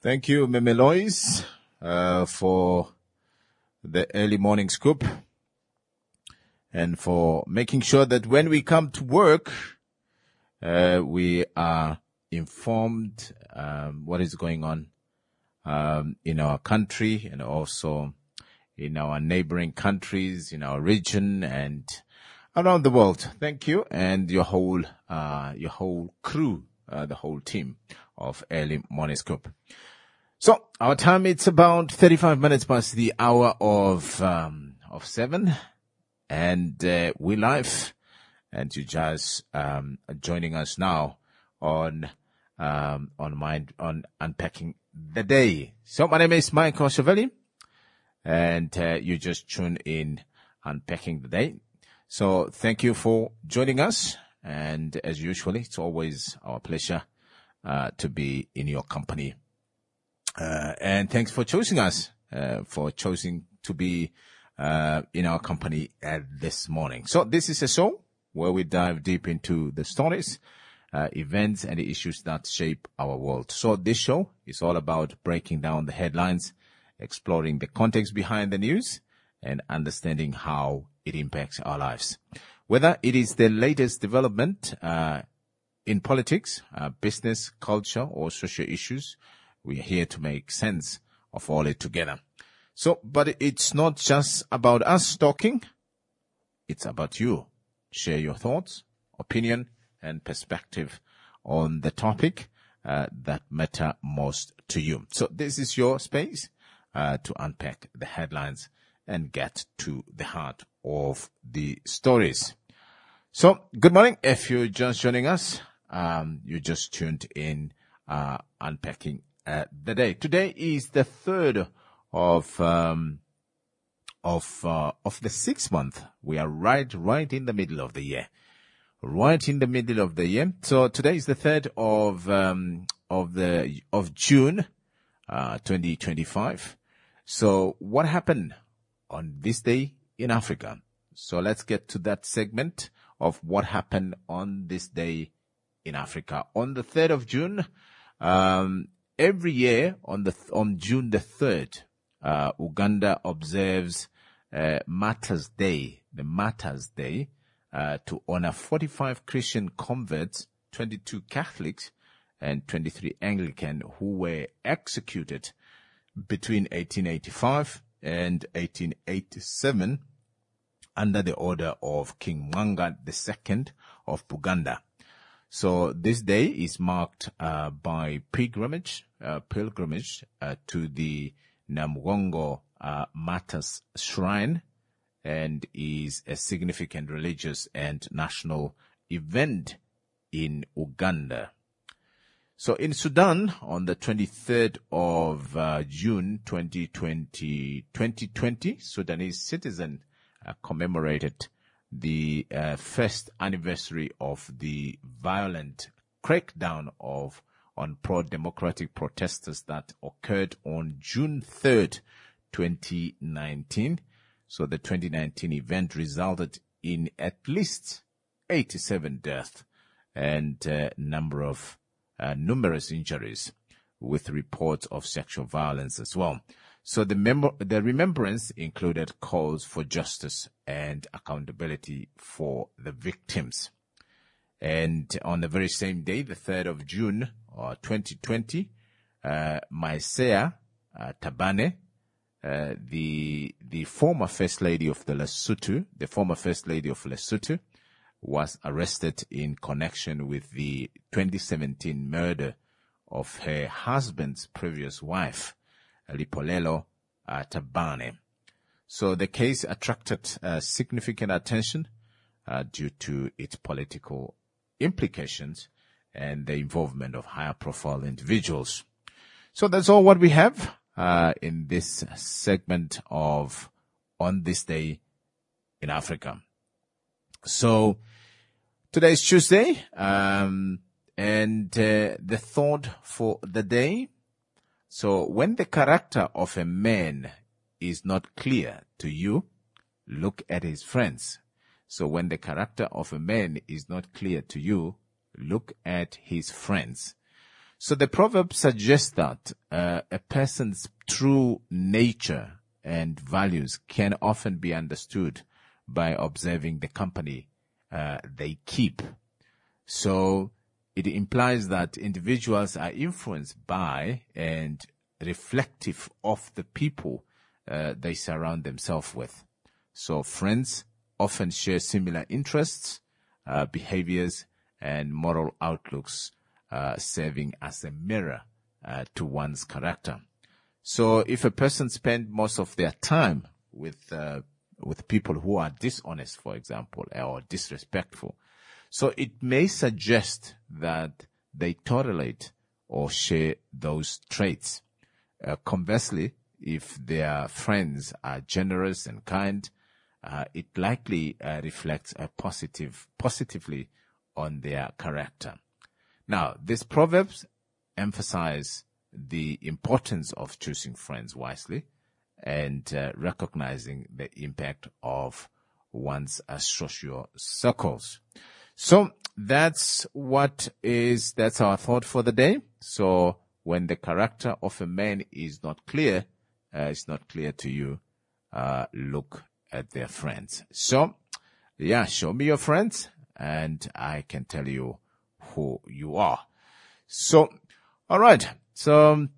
Thank you, Memelois, for the early morning scoop and for making sure that when we come to work, we are informed what is going on in our country and also in our neighboring countries, in our region and around the world. Thank you and your whole crew, the whole team of Early Morning Scoop. So our time, it's about 35 minutes past the hour of 7 and we live and you just joining us now on Unpacking the Day. So my name is Michael Shavelli and you just tuned in Unpacking the Day. So thank you for joining us. And as usual, it's always our pleasure to be in your company. And thanks for choosing us, for choosing to be in our company this morning. So this is a show where we dive deep into the stories, events, and the issues that shape our world. So this show is all about breaking down the headlines, exploring the context behind the news, and understanding how it impacts our lives. Whether it is the latest development in politics, business, culture, or social issues, we are here to make sense of all it together. So, but it's not just about us talking. It's about you. Share your thoughts, opinion, and perspective on the topic that matter most to you. So this is your space to unpack the headlines and get to the heart of the stories. So, good morning. If you're just joining us, you just tuned in Unpacking the Day. Today is the 3rd of the 6th month. We are right in the middle of the year. Right in the middle of the year. So today is the 3rd of June, 2025. So what happened on this day in Africa? So let's get to that segment of what happened on this day in Africa. On the 3rd of June, every year on June the 3rd, Uganda observes Martyrs Day, the Martyrs Day, to honor 45 Christian converts, 22 Catholics, and 23 Anglican who were executed between 1885 and 1887 under the order of King Mwanga II of Buganda. So this day is marked by pilgrimage to the Namugongo Martyrs Shrine and is a significant religious and national event in Uganda. So in Sudan, on the 23rd of June 2020, Sudanese citizens commemorated the first anniversary of the violent crackdown on pro-democratic protesters that occurred on June 3rd, 2019. So the 2019 event resulted in at least 87 deaths and numerous injuries, with reports of sexual violence as well. So the remembrance included calls for justice and accountability for the victims. And on the very same day, the 3rd of June, 2020, Maesaiah Tabane, the former First Lady of Lesotho, was arrested in connection with the 2017 murder of her husband's previous wife, Lipolelo Tabane. So the case attracted significant attention due to its political implications and the involvement of higher profile individuals. So that's all what we have in this segment of On This Day in Africa. So today is Tuesday, and the thought for the day. So when the character of a man is not clear to you, look at his friends. So when the character of a man is not clear to you, look at his friends. So the proverb suggests that a person's true nature and values can often be understood by observing the company they keep. So it implies that individuals are influenced by and reflective of the people they surround themselves with. So friends often share similar interests, behaviors, and moral outlooks, serving as a mirror to one's character. So if a person spends most of their time with people who are dishonest, for example, or disrespectful, so it may suggest that they tolerate or share those traits. Conversely, if their friends are generous and kind, it likely reflects positively on their character. Now, these proverbs emphasize the importance of choosing friends wisely and recognizing the impact of one's social circles. So that's our thought for the day. So when the character of a man is not clear, it's not clear to you, look at their friends. So, yeah, show me your friends and I can tell you who you are. So, all right. So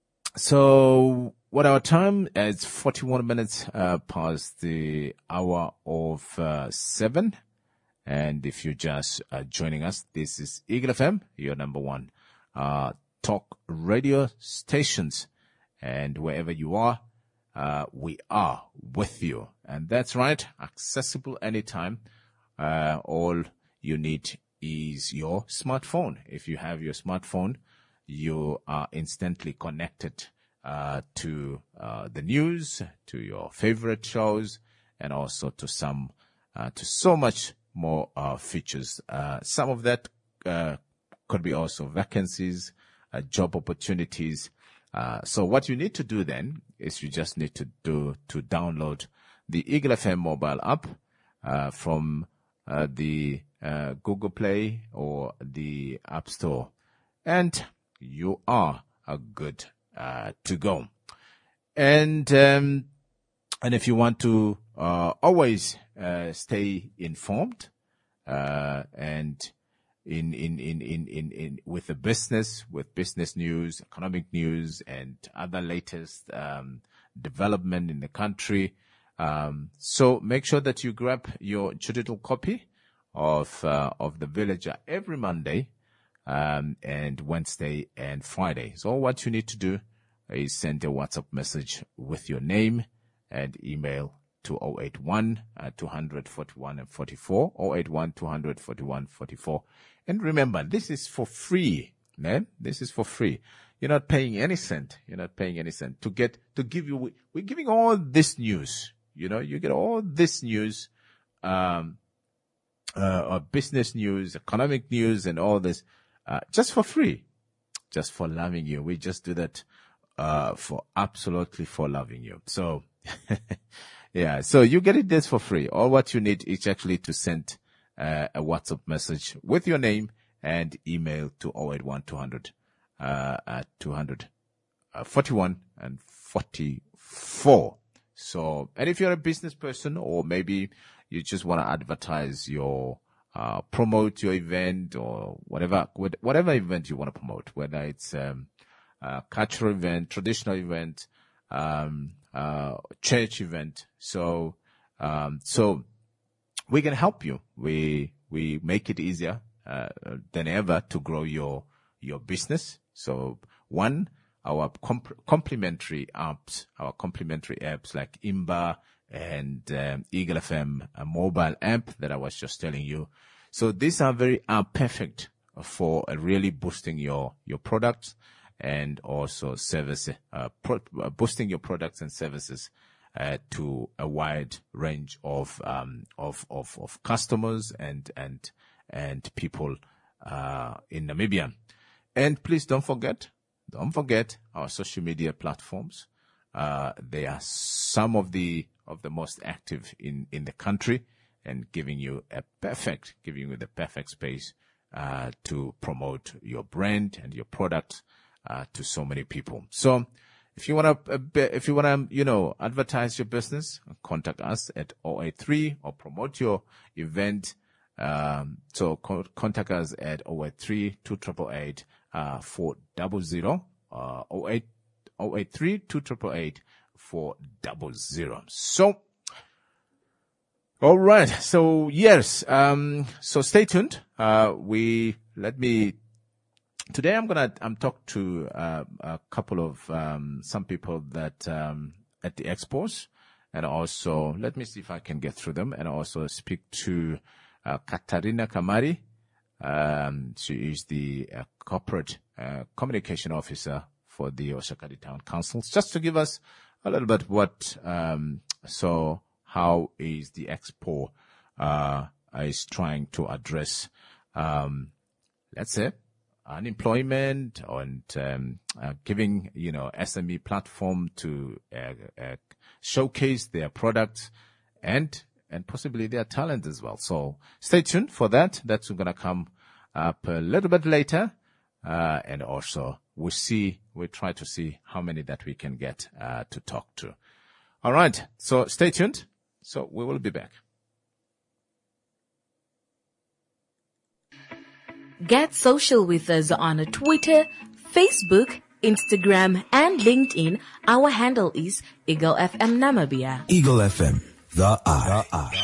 what our time is 41 minutes past the hour of 7. And if you're just joining us, this is Eagle FM, your number one talk radio stations. And wherever you are, we are with you. And that's right, accessible anytime. All you need is your smartphone. If you have your smartphone, you are instantly connected to the news, to your favorite shows, and also to so much more features. Some of that could be also vacancies, job opportunities. So what you need to do then is you just need to download the Eagle FM mobile app from the Google Play or the App Store, and you are good to go. And if you want to always stay informed and in with the business, with business news, economic news, and other latest development in the country, so make sure that you grab your digital copy of the Villager every Monday and Wednesday and Friday. So what you need to do is send a WhatsApp message with your name and email to 081 241 and 44, 081 241 44. And remember, this is for free, man. This is for free. You're not paying any cent. You're not paying any cent we're giving all this news. You know, you get all this news, business news, economic news, and all this, just for free, just for loving you. We just do that, for loving you. So, yeah, so you get this for free. All what you need is actually to send a WhatsApp message with your name and email to 081 200 41 and 44. So, and if you're a business person or maybe you just want to advertise your, promote your event or whatever event you want to promote, whether it's a cultural event, traditional event, church event. So we can help you. We make it easier than ever to grow your business. So our complementary apps like Imba and Eagle FM, a mobile app that I was just telling you. So these are perfect for really boosting your products and also boosting your products and services to a wide range of customers and people in Namibia. And please don't forget our social media platforms. They are some of the most active in the country and giving you the perfect space to promote your brand and your product to so many people. So if you want to, advertise your business, contact us at 083 or promote your event. So contact us at 083 288 400, 083 288 400. So, all right. So yes. So stay tuned. Today I'm talking to, a couple of, some people that, at the expos, and also let me see if I can get through them, and also speak to, Katarina Kamari. She is the corporate, communication officer for the Oshakati Town Council, just to give us a little bit so how is the expo, is trying to address, let's say, unemployment and giving SME platform to showcase their products and possibly their talent as well. So stay tuned for that. That's going to come up a little bit later, and also we try to see how many that we can get to talk to. All right, so stay tuned. So we will be back. Get social with us on Twitter, Facebook, Instagram, and LinkedIn. Our handle is Eagle FM Namibia. Eagle FM, the eye.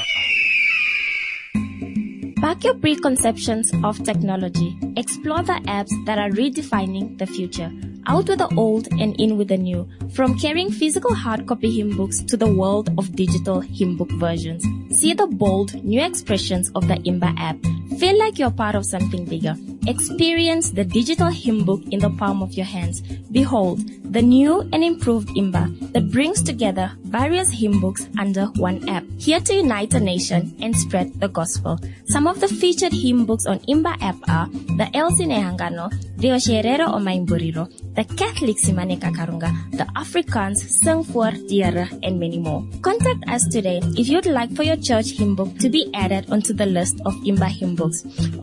Back your preconceptions of technology. Explore the apps that are redefining the future. Out with the old and in with the new. From carrying physical hard copy hymn books to the world of digital hymn book versions. See the bold, new expressions of the Imba app. Feel like you're part of something bigger. Experience the digital hymn book in the palm of your hands. Behold, the new and improved Imba that brings together various hymn books under one app. Here to unite a nation and spread the gospel. Some of the featured hymn books on Imba app are the Elsie Nehangano, Rio Sherero o Maimburiro, the Catholic Simane Kakarunga, the Afrikaans Sing voor Diere, and many more. Contact us today if you'd like for your church hymn book to be added onto the list of Imba hymn books.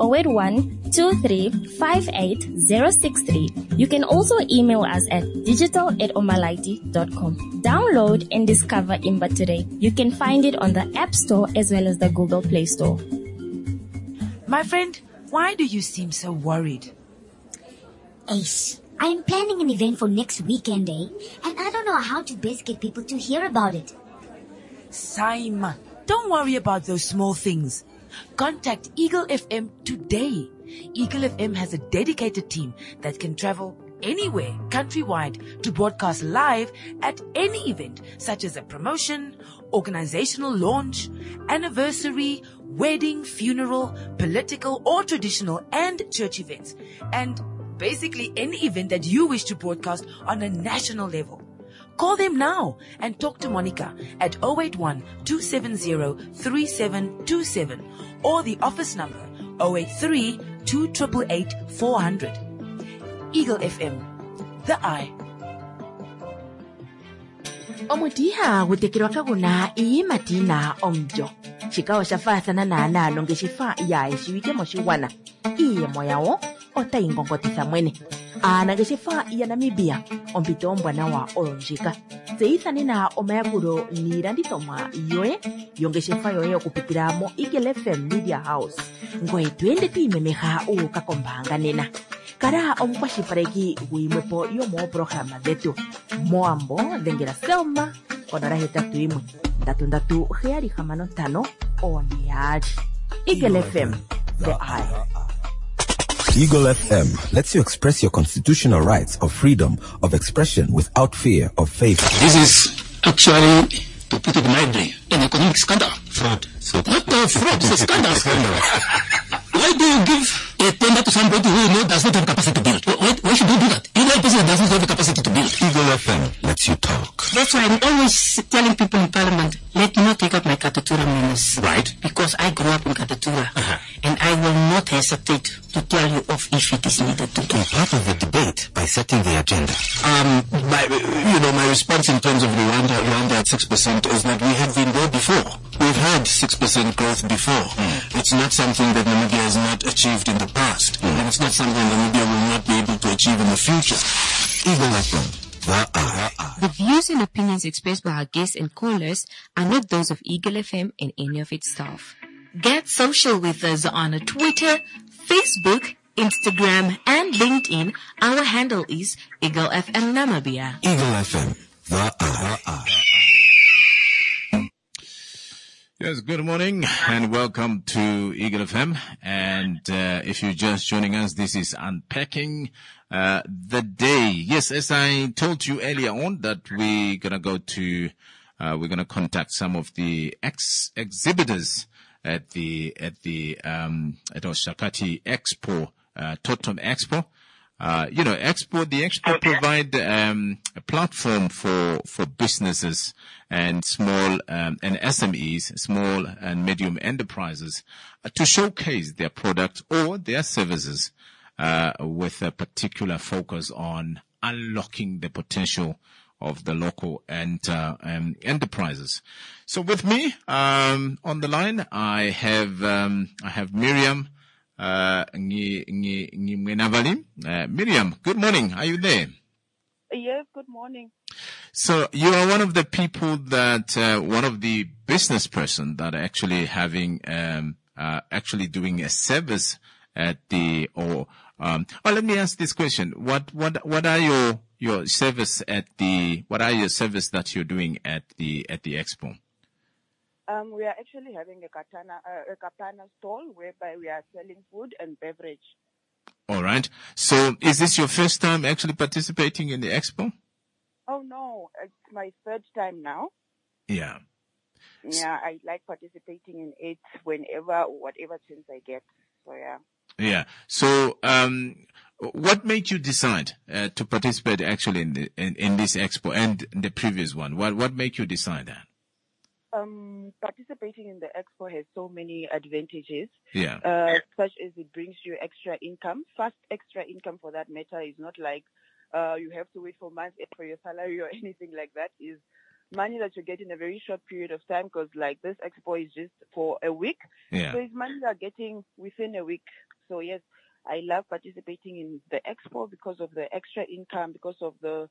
081-2358-063. You can also email us at digital@omalaiti.com. Download and discover Imba today. You can find it on the App Store as well as the Google Play Store. My friend, why do you seem so worried? Ace, I'm planning an event for next weekend, and I don't know how to best get people to hear about it. Simon, don't worry about those small things. Contact Eagle FM today. Eagle FM has a dedicated team that can travel anywhere countrywide to broadcast live at any event, such as a promotion, organizational launch, anniversary, wedding, funeral, political or traditional and church events, and basically any event that you wish to broadcast on a national level. Call them now and talk to Monica at 081-270-3727 or the office number 083-288-400. Eagle FM, the eye. Omutiha gutekirwa kaguna iyi matina omjo. Chikawa shafathana na nalo ngeshifa ya ishiwike moshiwana. Iye moyawo ota ingongotisa mwene. Ana ngeshifa ya Namibia ompito ombwana wa olonjika. Zeithani na omayakuro niranditoma yoe yongeshifa yoe okupitira mo Eagle FM Media House. Ngoe tuende tuimemeha ukakombanga nena. Kara omukwashipareki guimwepo yomo programa detu. Moambo dengera selma konora hetatu imwe. Ndatu heari hamano tano oniari. Eagle FM, the eye. Eagle FM lets you express your constitutional rights of freedom of expression without fear of favor. This is actually, to put it mildly, an economic scandal. Fraud. Not fraud, it's a scandal. Why do you give a tender to somebody who does not have capacity to build? Why should you do that? You know a person that does not have the capacity to build. Eagle FM lets you talk. That's why I'm always telling people in Parliament, let me not take out my Katatura menace. Right. Because I grew up in Katatura. And I will not hesitate to tell you off if it is needed to do. Be part of the debate by setting the agenda. My response in terms of Rwanda at 6% is that we have been there before. We've had 6% growth before. It's not something that Namibia has not achieved in the past. And it's not something Namibia will not be able to achieve in the future. Eagle FM. The views and opinions expressed by our guests and callers are not those of Eagle FM and any of its staff. Get social with us on Twitter, Facebook, Instagram, and LinkedIn. Our handle is Eagle FM Namibia. Eagle FM. Yes, good morning and welcome to Eagle FM. And if you're just joining us, this is Unpacking the Day. Yes, as I told you earlier on that we're gonna contact some of the exhibitors at the Oshakati Expo, Totem Expo. The Expo provide a platform for businesses and small and SMEs, small and medium enterprises, to showcase their products or their services, with a particular focus on unlocking the potential of the local and enterprises. So with me on the line, I have Miriam. Miriam, good morning. Are you there? Yes, good morning. So you are one of the people that, one of the business person that are actually having, actually doing a service at the, let me ask this question. What are your service what are your service that you're doing at the expo? We are actually having a Kapana stall whereby we are selling food and beverage. All right. So is this your first time actually participating in the expo? Oh, no. It's my third time now. Yeah. Yeah, I like participating in it whenever, whatever chance I get. So, yeah. Yeah. So, what made you decide to participate actually in this expo and the previous one? What made you decide that? Participating in the expo has so many advantages. Yeah. Such as it brings you extra income. Fast extra income for that matter is not like you have to wait for months for your salary or anything like that. Is money that you get in a very short period of time, because like this expo is just for a week. Yeah. So it's money you are getting within a week. So yes, I love participating in the expo because of the extra income, because of the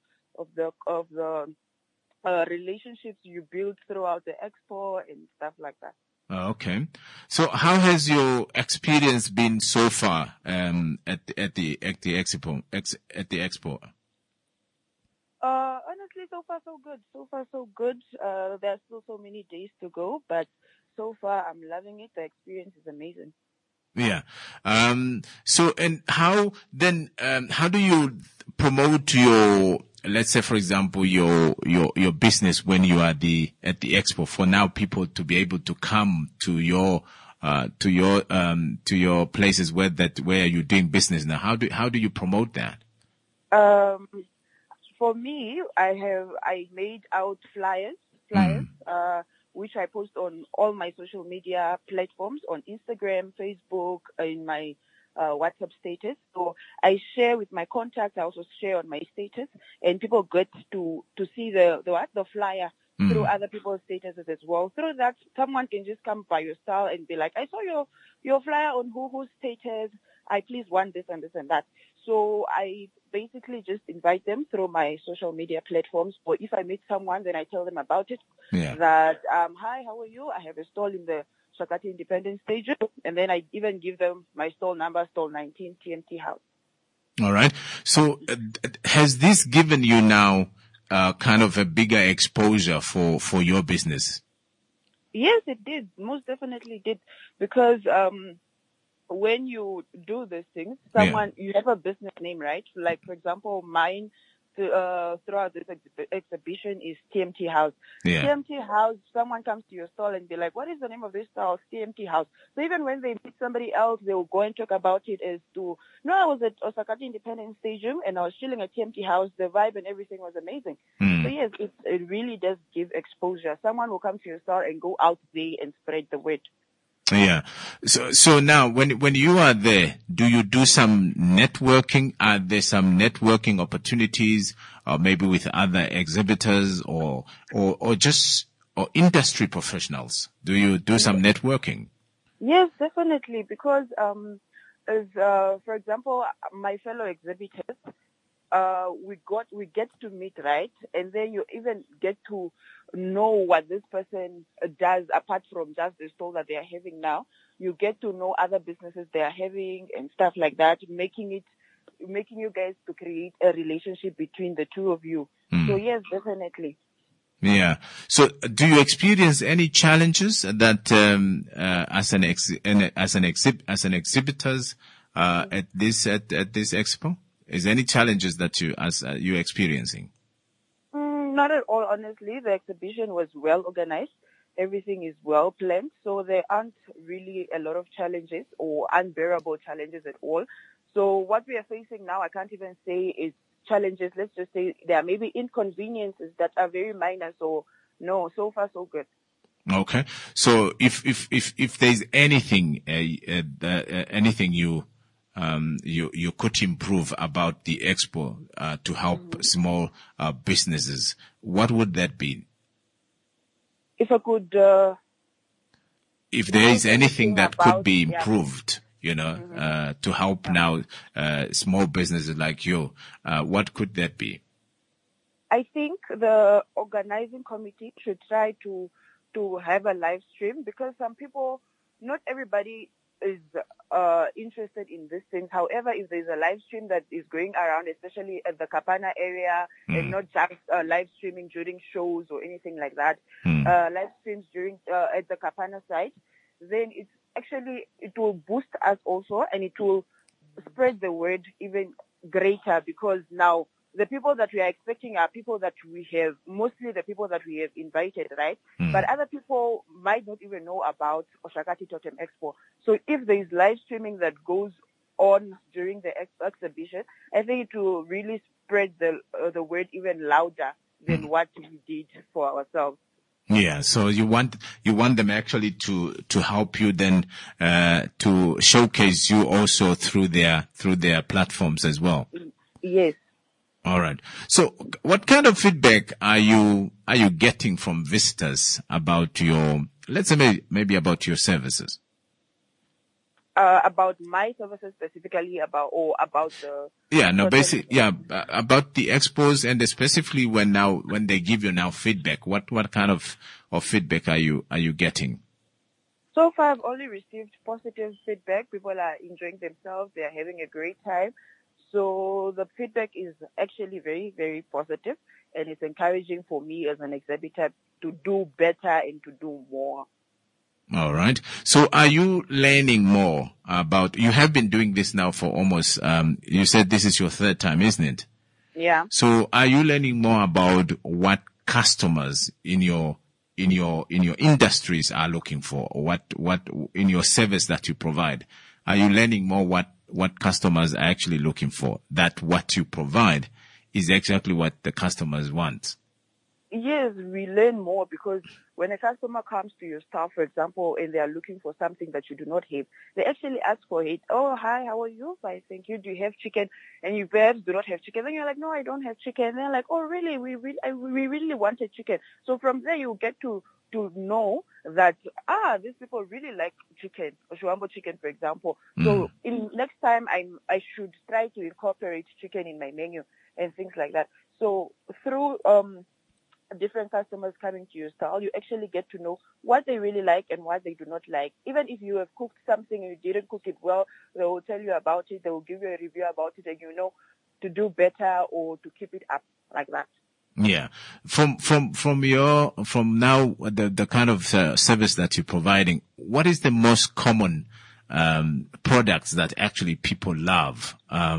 relationships you build throughout the expo and stuff like that. Okay. So how has your experience been so far at the expo? Honestly, so far so good. So far so good. There are still so many days to go, but so far I'm loving it. The experience is amazing. Yeah. So, and how do you promote your, let's say, for example, your business when you are at the expo, for now people to be able to come to your places where you're doing business now? How do you promote that? For me, I made out flyers, which I post on all my social media platforms, on Instagram, Facebook, in my WhatsApp status. So I share with my contacts. I also share on my status, and people get to see the flyer through other people's statuses as well. Through that, someone can just come by your style and be like, I saw your flyer on who's status. I please want this and this and that. So I basically just invite them through my social media platforms. Or if I meet someone, then I tell them about it. Yeah. That, hi, how are you? I have a stall in the Shakati Independence Stadium. And then I even give them my stall number, stall 19, TMT House. All right. So has this given you now kind of a bigger exposure for your business? Yes, it did. Most definitely did. Because when you do these things, you have a business name, right? Like, for example, mine throughout this exhibition is TMT House. Yeah. TMT House, someone comes to your stall and be like, what is the name of this stall? TMT House. So even when they meet somebody else, they will go and talk about it as to, I was at Oshakati Independence Stadium and I was chilling at TMT House. The vibe and everything was amazing. So yes, it really does give exposure. Someone will come to your stall and go out there and spread the word. Yeah. So now when you are there, do you do some networking? Are there some networking opportunities, or maybe with other exhibitors or industry professionals? Do you do some networking? Yes, definitely. Because, for example, my fellow exhibitors, we get to meet, right? And then you even get to know what this person does apart from just the stall that they are having now. You get to know other businesses they are having and stuff like that, making you guys to create a relationship between the two of you. So yes, definitely. Yeah. So do you experience any challenges that as an exhibitors at this expo? Is there any challenges that you're experiencing? Not at all, honestly. The exhibition was well organized. Everything is well planned, so there aren't really a lot of challenges or unbearable challenges at all. So what we are facing now, I can't even say is challenges. Let's just say there are maybe inconveniences that are very minor. So no, so far so good. Okay. So if there's anything anything you could improve about the expo to help small businesses, what would that be? If I could, if there is anything that could be improved, to help now small businesses like you, what could that be? I think the organizing committee should try to have a live stream, because some people, not everybody is interested in these things. However, if there's a live stream that is going around, especially at the Kapana area, and not just live streaming during shows or anything like that, live streams during at the Kapana site, then it will boost us also, and it will spread the word even greater, because now the people that we are expecting are people that we have, mostly the people that we have invited, right? But other people might not even know about Oshakati Totem Expo. So if there is live streaming that goes on during the exhibition, I think it will really spread the word even louder than what we did for ourselves. Yeah, so you want them actually to help you then to showcase you also through their platforms as well. Yes. All right. So what kind of feedback are you getting from visitors about your, let's say maybe about your services? About my services specifically, about the... about the expos, and specifically when they give you now feedback, what kind of feedback are you getting? So far, I've only received positive feedback. People are enjoying themselves. They are having a great time. So the feedback is actually very, very positive, and it's encouraging for me as an exhibitor to do better and to do more. All right. So are you learning more about, you have been doing this now for almost, you said this is your third time, isn't it? Yeah. So are you learning more about what customers in your industries are looking for, or what in your service that you provide? Are you learning more what customers are actually looking for, that what you provide is exactly what the customers want? Yes, we learn more, because when a customer comes to your store, for example, and they are looking for something that you do not have, they actually ask for it. Oh, hi, how are you? Fine, thank you. Do you have chicken? And you perhaps do not have chicken. Then you're like, no, I don't have chicken. And they're like, oh, really? We really wanted chicken. So from there, you get to know that, these people really like chicken, Oshuambo chicken, for example. So next time I should try to incorporate chicken in my menu and things like that. So through different customers coming to your stall, you actually get to know what they really like and what they do not like. Even if you have cooked something and you didn't cook it well, they will tell you about it, they will give you a review about it, and you know to do better or to keep it up, like that. Yeah. From now, the kind of service that you're providing, what is the most common products that actually people love?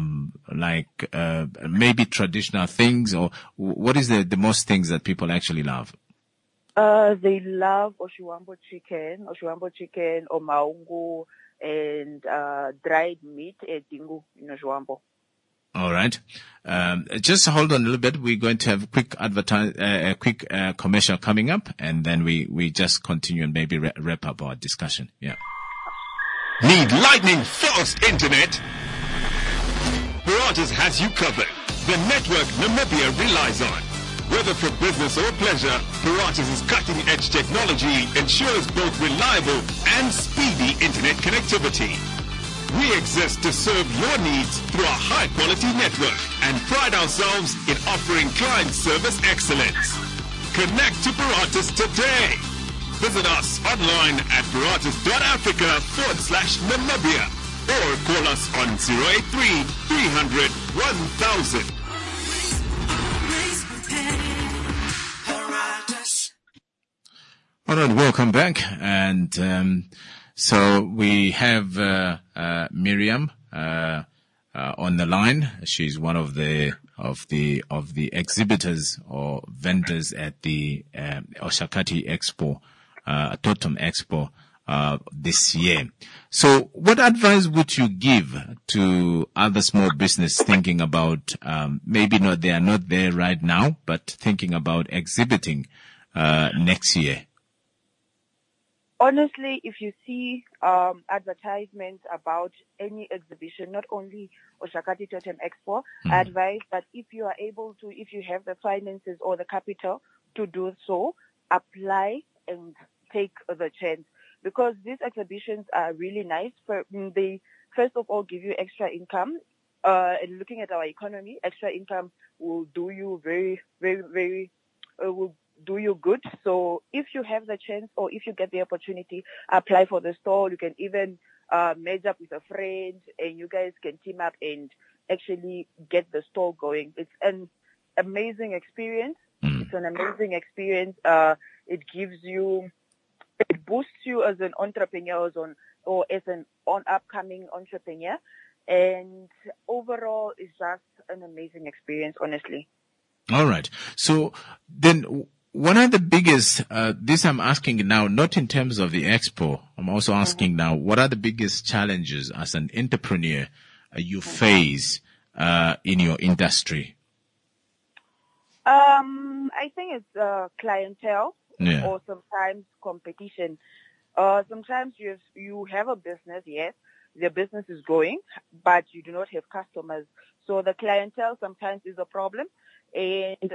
Maybe traditional things, or what is the most things that people actually love? They love Oshuambo chicken, or maungu, and dried meat at Dingu in Oshuambo. All right. Just hold on a little bit. We're going to have a quick commercial coming up, and then we just continue and maybe wrap up our discussion. Yeah. Need lightning-fast internet? Paratus has you covered. The network Namibia relies on. Whether for business or pleasure, Paratus' cutting-edge technology ensures both reliable and speedy internet connectivity. We exist to serve your needs through a high-quality network and pride ourselves in offering client service excellence. Connect to Paratus today. Visit us online at paratus.africa/Namibia or call us on 083 300 1000. All right, welcome back. And so we have Miriam on the line. She's one of the exhibitors or vendors at the Oshakati Expo, Totem Expo this year. So what advice would you give to other small business thinking about maybe they are not there right now, but thinking about exhibiting next year? Honestly, if you see advertisements about any exhibition, not only Oshakati Totem Expo, I advise that if you are able to, if you have the finances or the capital to do so, apply and take the chance. Because these exhibitions are really nice. They, first of all, give you extra income. And looking at our economy, extra income will do you very, very, very, will do you good. So if you have the chance or if you get the opportunity, apply for the store. You can even merge up with a friend and you guys can team up and actually get the store going. It's an amazing experience. It's an amazing experience. It gives you, it boosts you as an entrepreneur or as an upcoming entrepreneur. And overall, it's just an amazing experience, honestly. All right. So then, what are the biggest, this I'm asking now, not in terms of the expo, I'm also asking now, what are the biggest challenges as an entrepreneur you face in your industry? I think it's clientele or sometimes competition. Sometimes you have a business, yes, the business is growing, but you do not have customers. So the clientele sometimes is a problem. And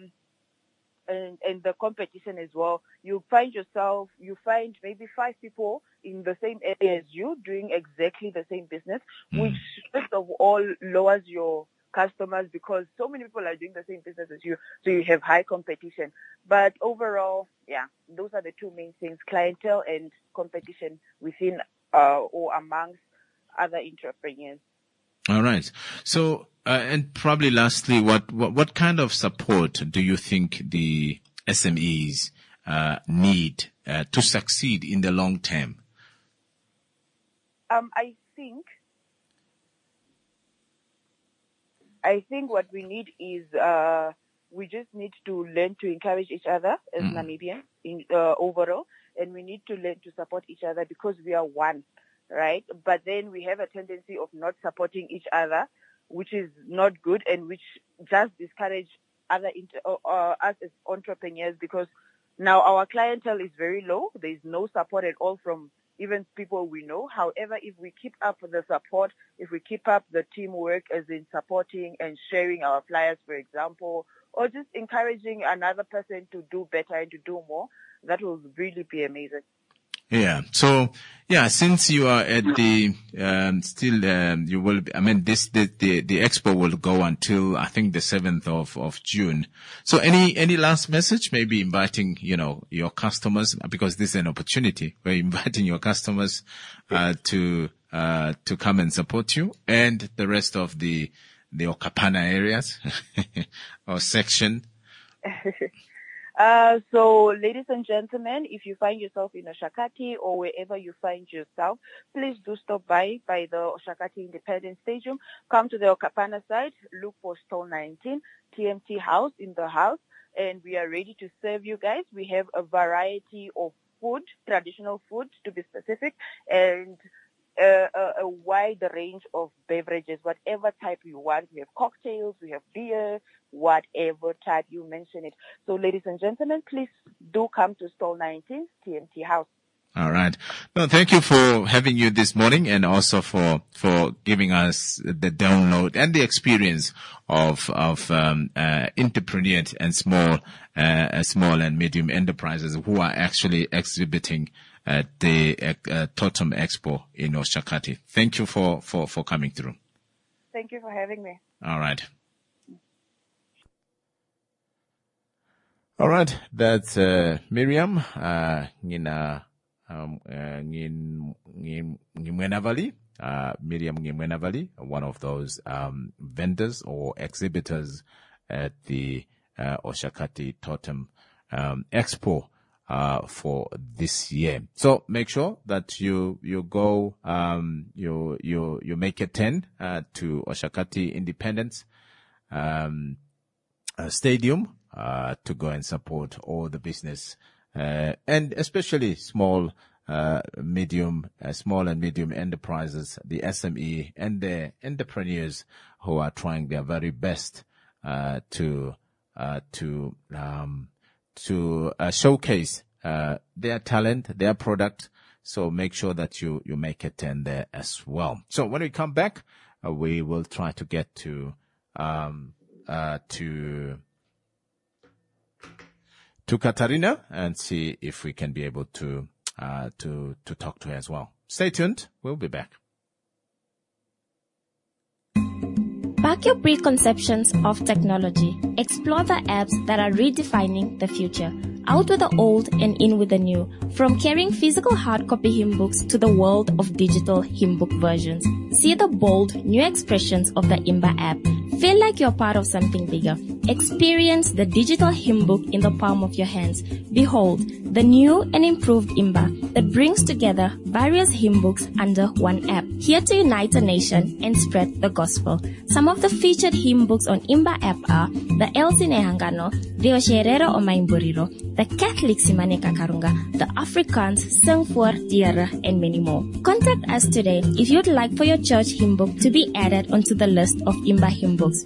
the competition as well. You find maybe 5 people in the same area as you doing exactly the same business, which first of all lowers your customers because so many people are doing the same business as you, so you have high competition. But overall, yeah, those are the two main things, clientele and competition within or amongst other entrepreneurs. All right. So, and probably lastly, what kind of support do you think the SMEs need to succeed in the long term? I think what we need is we just need to learn to encourage each other as Namibians overall, and we need to learn to support each other because we are one, right? But then we have a tendency of not supporting each other, which is not good and which just discourage us as entrepreneurs because now our clientele is very low. There is no support at all from even people we know. However, if we keep up the support, if we keep up the teamwork as in supporting and sharing our flyers, for example, or just encouraging another person to do better and to do more, that will really be amazing. Yeah. So, yeah, since you are at the, you will, the expo will go until, I think, the 7th of June. So any last message, maybe inviting, your customers, because this is an opportunity. We're inviting your customers, to come and support you and the rest of the Okapana areas or section. So, ladies and gentlemen, if you find yourself in Oshakati or wherever you find yourself, please do stop by the Oshakati Independence Stadium. Come to the Okapana side, look for stall 19, TMT House in the house, and we are ready to serve you guys. We have a variety of food, traditional food to be specific, and a wide range of beverages, whatever type you want. We have cocktails, we have beer, whatever type you mention it. So, ladies and gentlemen, please do come to stall 19, TMT House. All right. No, thank you for having you this morning, and also for giving us the download and the experience of entrepreneurs and small and medium enterprises who are actually exhibiting at the Totem Expo in Oshakati. Thank you for coming through. Thank you for having me. All right. All right. That's Miriam Ngimwenavali, Miriam Ngimwenavali, one of those vendors or exhibitors at the Oshakati Totem Expo for this year. So make sure that you go you make a 10 to Oshakati Independence Stadium to go and support all the business and especially small and medium enterprises, the SME and the entrepreneurs who are trying their very best to showcase their talent, their product. So make sure that you make a 10 there as well. So when we come back, we will try to get to Katarina and see if we can be able to talk to her as well. Stay tuned. We'll be back. Back your preconceptions of technology. Explore the apps that are redefining the future. Out with the old and in with the new. From carrying physical hard copy hymn books to the world of digital hymn book versions. See the bold, new expressions of the Imba app. Feel like you're part of something bigger. Experience the digital hymn book in the palm of your hands. Behold, the new and improved Imba that brings together various hymn books under one app. Here to unite a nation and spread the gospel. Some of the featured hymn books on Imba app are the Elsie Nehangano, the Osherero o Maimburiro, the Catholic Simane Kakarunga, the Afrikaans Sing voor Diere, and many more. Contact us today if you'd like for your church hymn book to be added onto the list of Imba hymn books.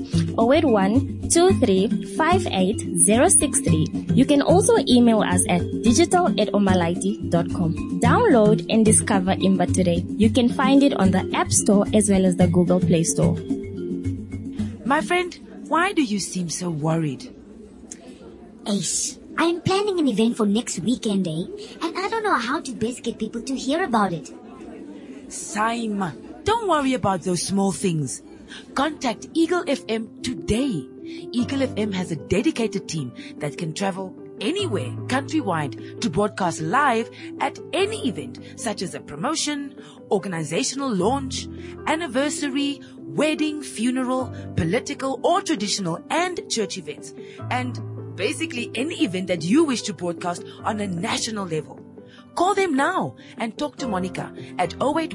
081-2358-063. You can also email us at digital@omalaiti.com. Download and discover Imba today. You can find it on the App Store as well as the Google Play Store. My friend, why do you seem so worried? Ace, I'm planning an event for next weekend, and I don't know how to best get people to hear about it. Saima, don't worry about those small things. Contact Eagle FM today. Eagle FM has a dedicated team that can travel anywhere countrywide to broadcast live at any event, such as a promotion, organizational launch, anniversary, wedding, funeral, political or traditional and church events, and basically any event that you wish to broadcast on a national level. Call them now and talk to Monica at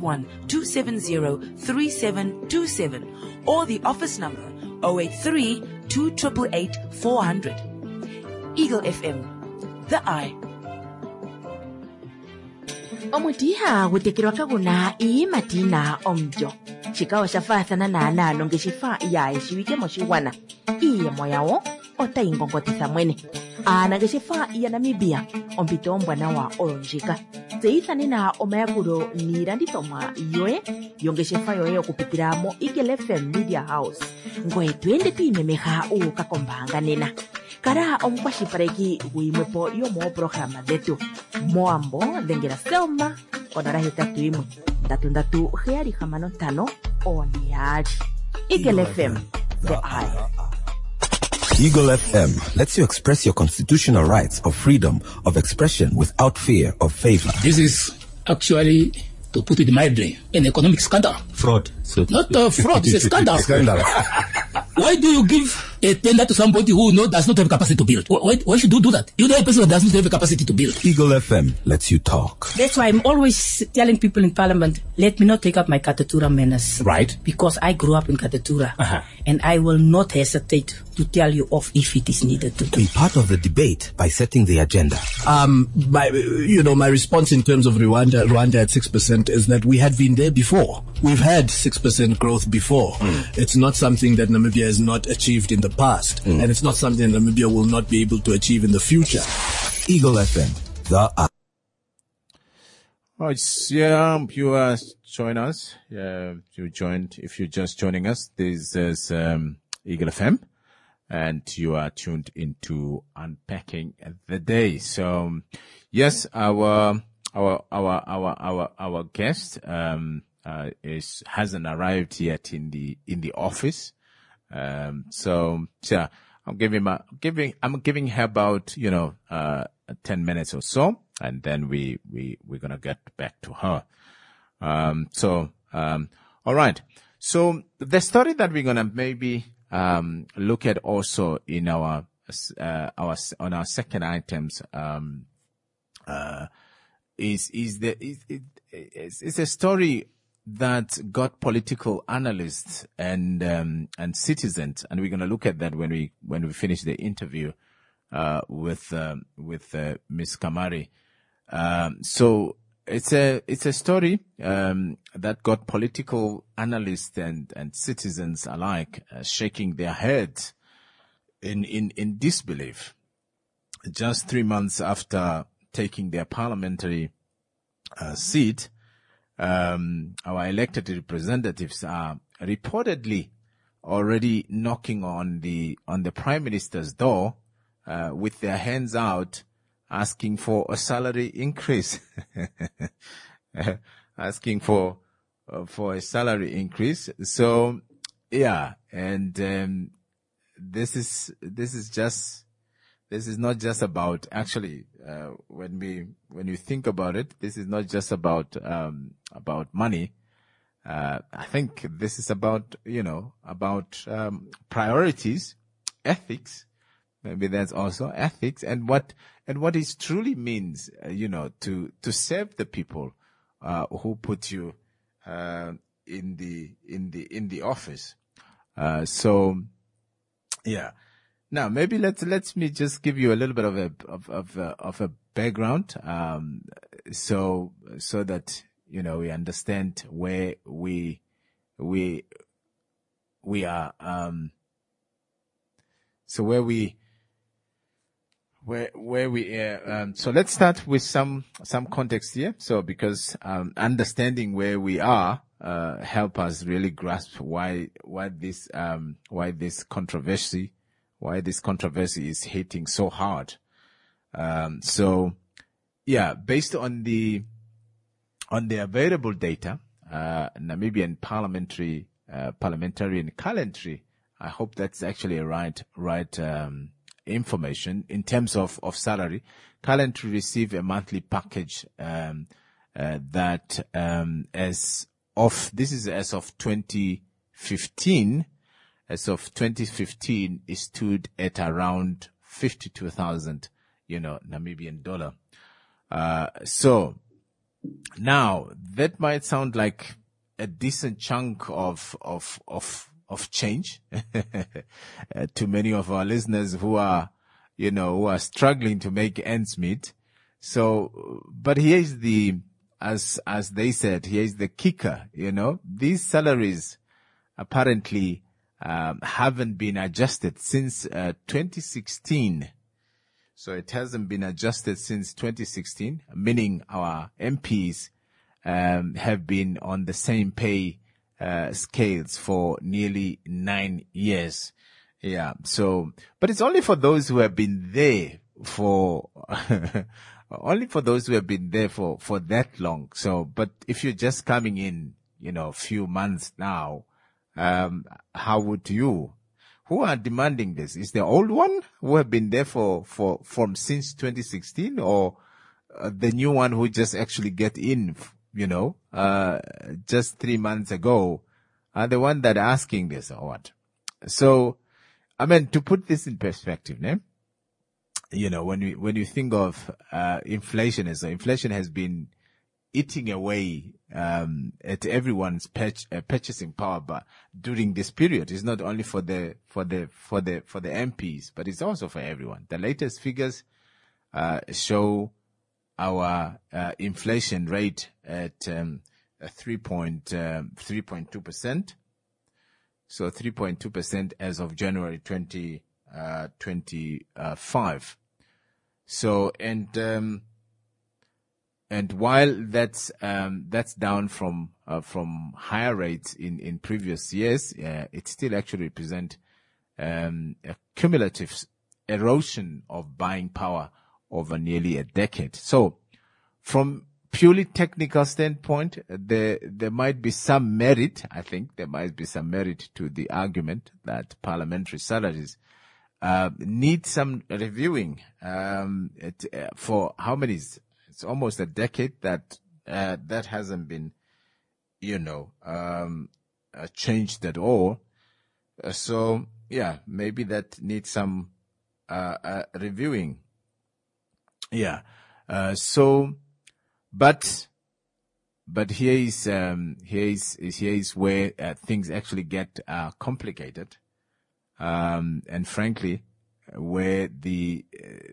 081-270-3727 or the office number 083-288-400. Eagle FM, the eye. Omutiha gutekirwa kaguna ii matina omjo. Chikao shafathana na nalo ngeshifa ya eshiwike moshiwana. Iye moyawo ota ingongotisa mwene. Ana ngeshifa ya Namibia ompito mbwana wa olonjika. Zeithani na omayakuro nirandithomwa yoe yongeshifa yoe okupitira mo Eagle FM Media House. Ngoe twende tuimemeha ukakombanga nena. Kara omkwashipareki guimwepo yomo programa detu. Moambo dengera Selma onara hetatu imwe. Ndatu heari hamano tano oniari. Eagle FM, the eye. Eagle FM lets you express your constitutional rights of freedom of expression without fear of favor. This is actually, to put it mildly, an economic scandal. Fraud. So not fraud, it's a scandal. Why do you give a tender to somebody who does not have capacity to build? Why should you do that? You know a person that does not have a capacity to build. Eagle FM lets you talk. That's why I'm always telling people in Parliament, let me not take up my Katatura menace. Right. Because I grew up in Katatura. And I will not hesitate to tell you off if it is needed to do. Be part of the debate by setting the agenda. My response in terms of Rwanda at 6% is that we had been there before. We've had 6% growth before. It's not something that Namibia has not achieved in the past. And it's not something Namibia will not be able to achieve in the future. Eagle FM, the Oh, yeah, you join us. If you're just joining us, this is Eagle FM, and you are tuned into Unpacking the Day. So, yes, our guest hasn't arrived yet in the office. So yeah, I'm giving her about 10 minutes or so, and then we're gonna get back to her. All right. So the story that we're gonna maybe look at also in our second items is a story that got political analysts and citizens, and we're going to look at that when we finish the interview with Ms. Kamari. So it's a story that got political analysts and citizens alike shaking their heads in disbelief. Just 3 months after taking their parliamentary seat, our elected representatives are reportedly already knocking on the Prime Minister's door with their hands out, asking for a salary increase. Asking for a salary increase. So yeah, and this is not just about, actually, when you think about it, this is not just about money. I think this is about priorities, ethics. Maybe that's also ethics, and what it truly means, to serve the people who put you in the office. So yeah. Now, maybe let me just give you a little bit of a background, so that we understand where we are. So where we are. So let's start with some context here. So because understanding where we are help us really grasp why this controversy is hitting so hard. So yeah, based on the available data, Namibian parliamentarian calendar, I hope that's actually a right information in terms of salary. Calendar receive a monthly package that as of 2015. As of 2015, it stood at around 52,000, Namibian dollar. So now that might sound like a decent chunk of change to many of our listeners who are struggling to make ends meet. So, but here's as they said, here's the kicker, these salaries apparently haven't been adjusted since 2016. So it hasn't been adjusted since 2016, meaning our MPs have been on the same pay scales for nearly 9 years. Yeah. So, but it's only for those who have been there for only for those who have been there for that long. So, but if you're just coming in, a few months now, how would you? Who are demanding this? Is the old one who have been there from since 2016, or the new one who just actually get in, just 3 months ago, are the one that are asking this or what? So, I mean, to put this in perspective, when you think of inflation has been eating away at everyone's purchasing power, but during this period, it's not only for the MPs, but it's also for everyone. The latest figures show our inflation rate at 3.2%. So 3.2% as of January 2025. So, and while that's down from higher rates in previous years, it still actually represent a cumulative erosion of buying power over nearly a decade. So, from purely technical standpoint, there might be some merit. I think there might be some merit to the argument that parliamentary salaries need some reviewing. For how many? It's almost a decade that hasn't been, changed at all. So yeah, maybe that needs some reviewing. Yeah. But here is where things actually get complicated, and frankly, where the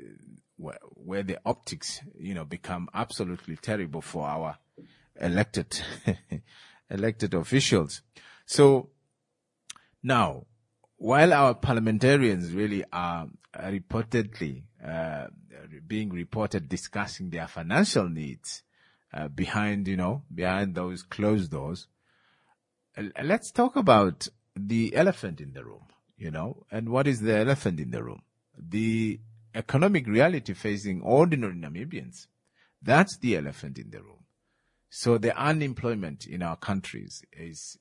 optics, become absolutely terrible for our elected officials. So now, while our parliamentarians really are reportedly being reported discussing their financial needs behind those closed doors, let's talk about the elephant in the room, and what is the elephant in the room? The economic reality facing ordinary Namibians. That's the elephant in the room. So the unemployment in our countries is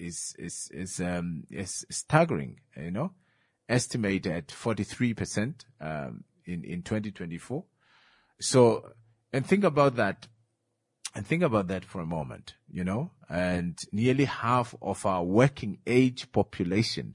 staggering, estimated at 43% in 2024. So, and think about that for a moment, and nearly half of our working age populations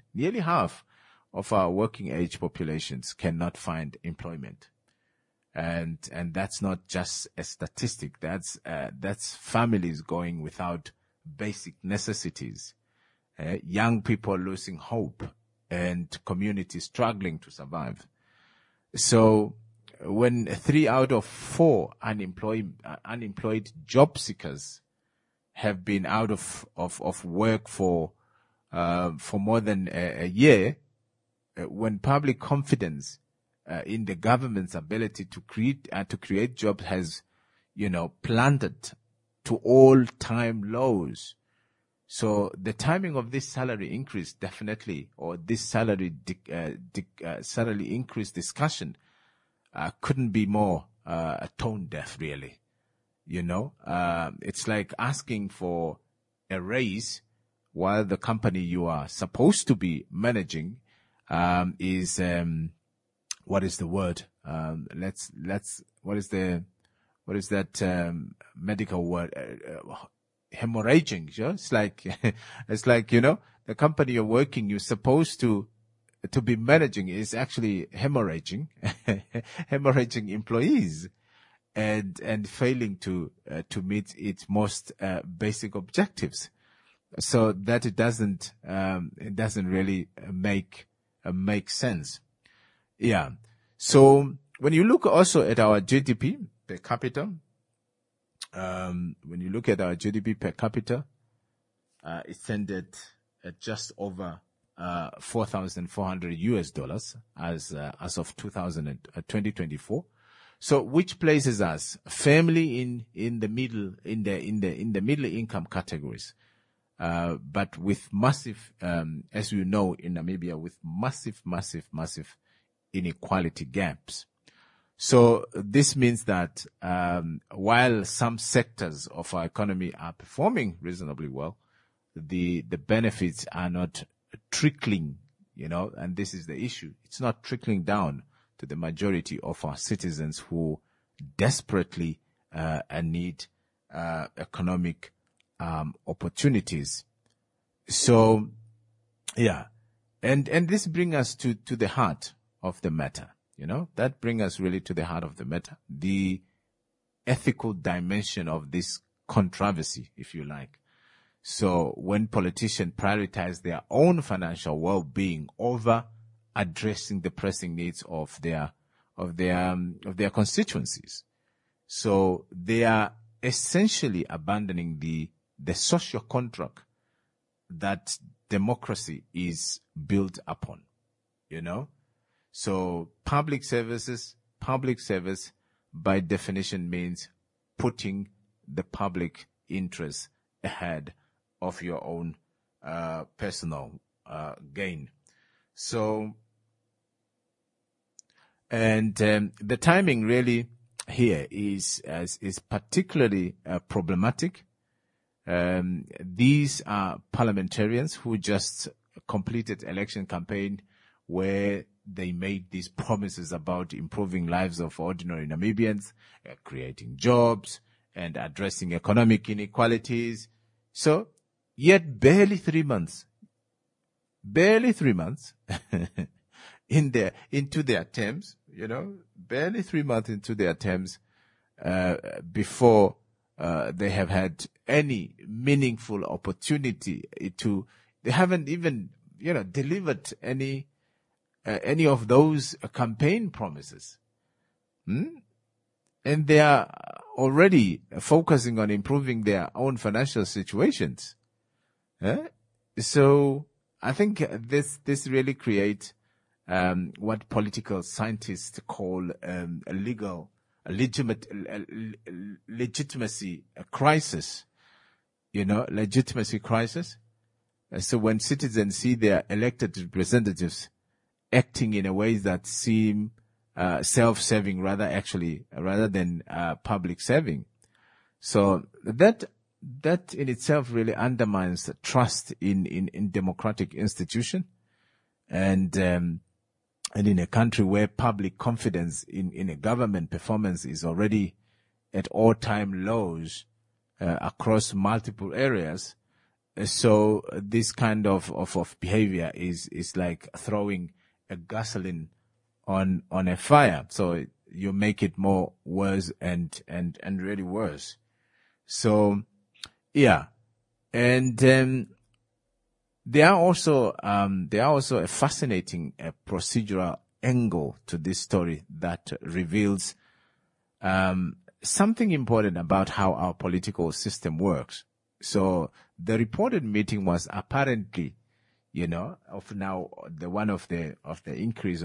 cannot find employment. And that's not just a statistic. That's families going without basic necessities, young people losing hope, and communities struggling to survive. So when 3 out of 4 unemployed job seekers have been out of work for more than a year, when public confidence in the government's ability to create jobs has, plummeted to all-time lows. So the timing of this salary increase definitely, or this salary increase discussion, couldn't be more tone deaf, really. It's like asking for a raise while the company you are supposed to be managing is what is the word? What is that medical word? Hemorrhaging. Sure? It's like the company you're working, you're supposed to be managing is actually hemorrhaging employees and failing to meet its most basic objectives. So that it doesn't really make sense. Yeah. So when you look also at our GDP per capita, it's ended at just over $4,400 as of 2024. So which places us firmly in the middle income categories, but with massive, as you know, in Namibia, with massive inequality gaps. So this means that while some sectors of our economy are performing reasonably well, the benefits are not trickling, and this is the issue. It's not trickling down to the majority of our citizens who desperately need economic opportunities. So, yeah, and this brings us to the heart of the matter. That brings us really to the heart of the matter, the ethical dimension of this controversy, if you like. So when politicians prioritize their own financial well-being over addressing the pressing needs of their constituencies, so they are essentially abandoning the social contract that democracy is built upon. So public service by definition means putting the public interest ahead of your own personal gain. So, and the timing really here is particularly problematic. These are parliamentarians who just completed election campaign where they made these promises about improving lives of ordinary Namibians, creating jobs, and addressing economic inequalities. So, yet barely 3 months into their terms, barely 3 months into their terms, before they have had any meaningful opportunity they haven't even, delivered any of those campaign promises. And they are already focusing on improving their own financial situations. So I think this really creates what political scientists call a legitimacy crisis. Legitimacy crisis. So when citizens see their elected representatives acting in a way that seem self-serving rather than public serving, so that in itself really undermines trust in democratic institution, and in a country where public confidence in a government performance is already at all-time lows across multiple areas. So this kind of behavior is like throwing a gasoline on a fire. So you make it more worse and really worse. So, yeah. And there are also a fascinating procedural angle to this story that reveals something important about how our political system works. So the reported meeting was apparently, of the increase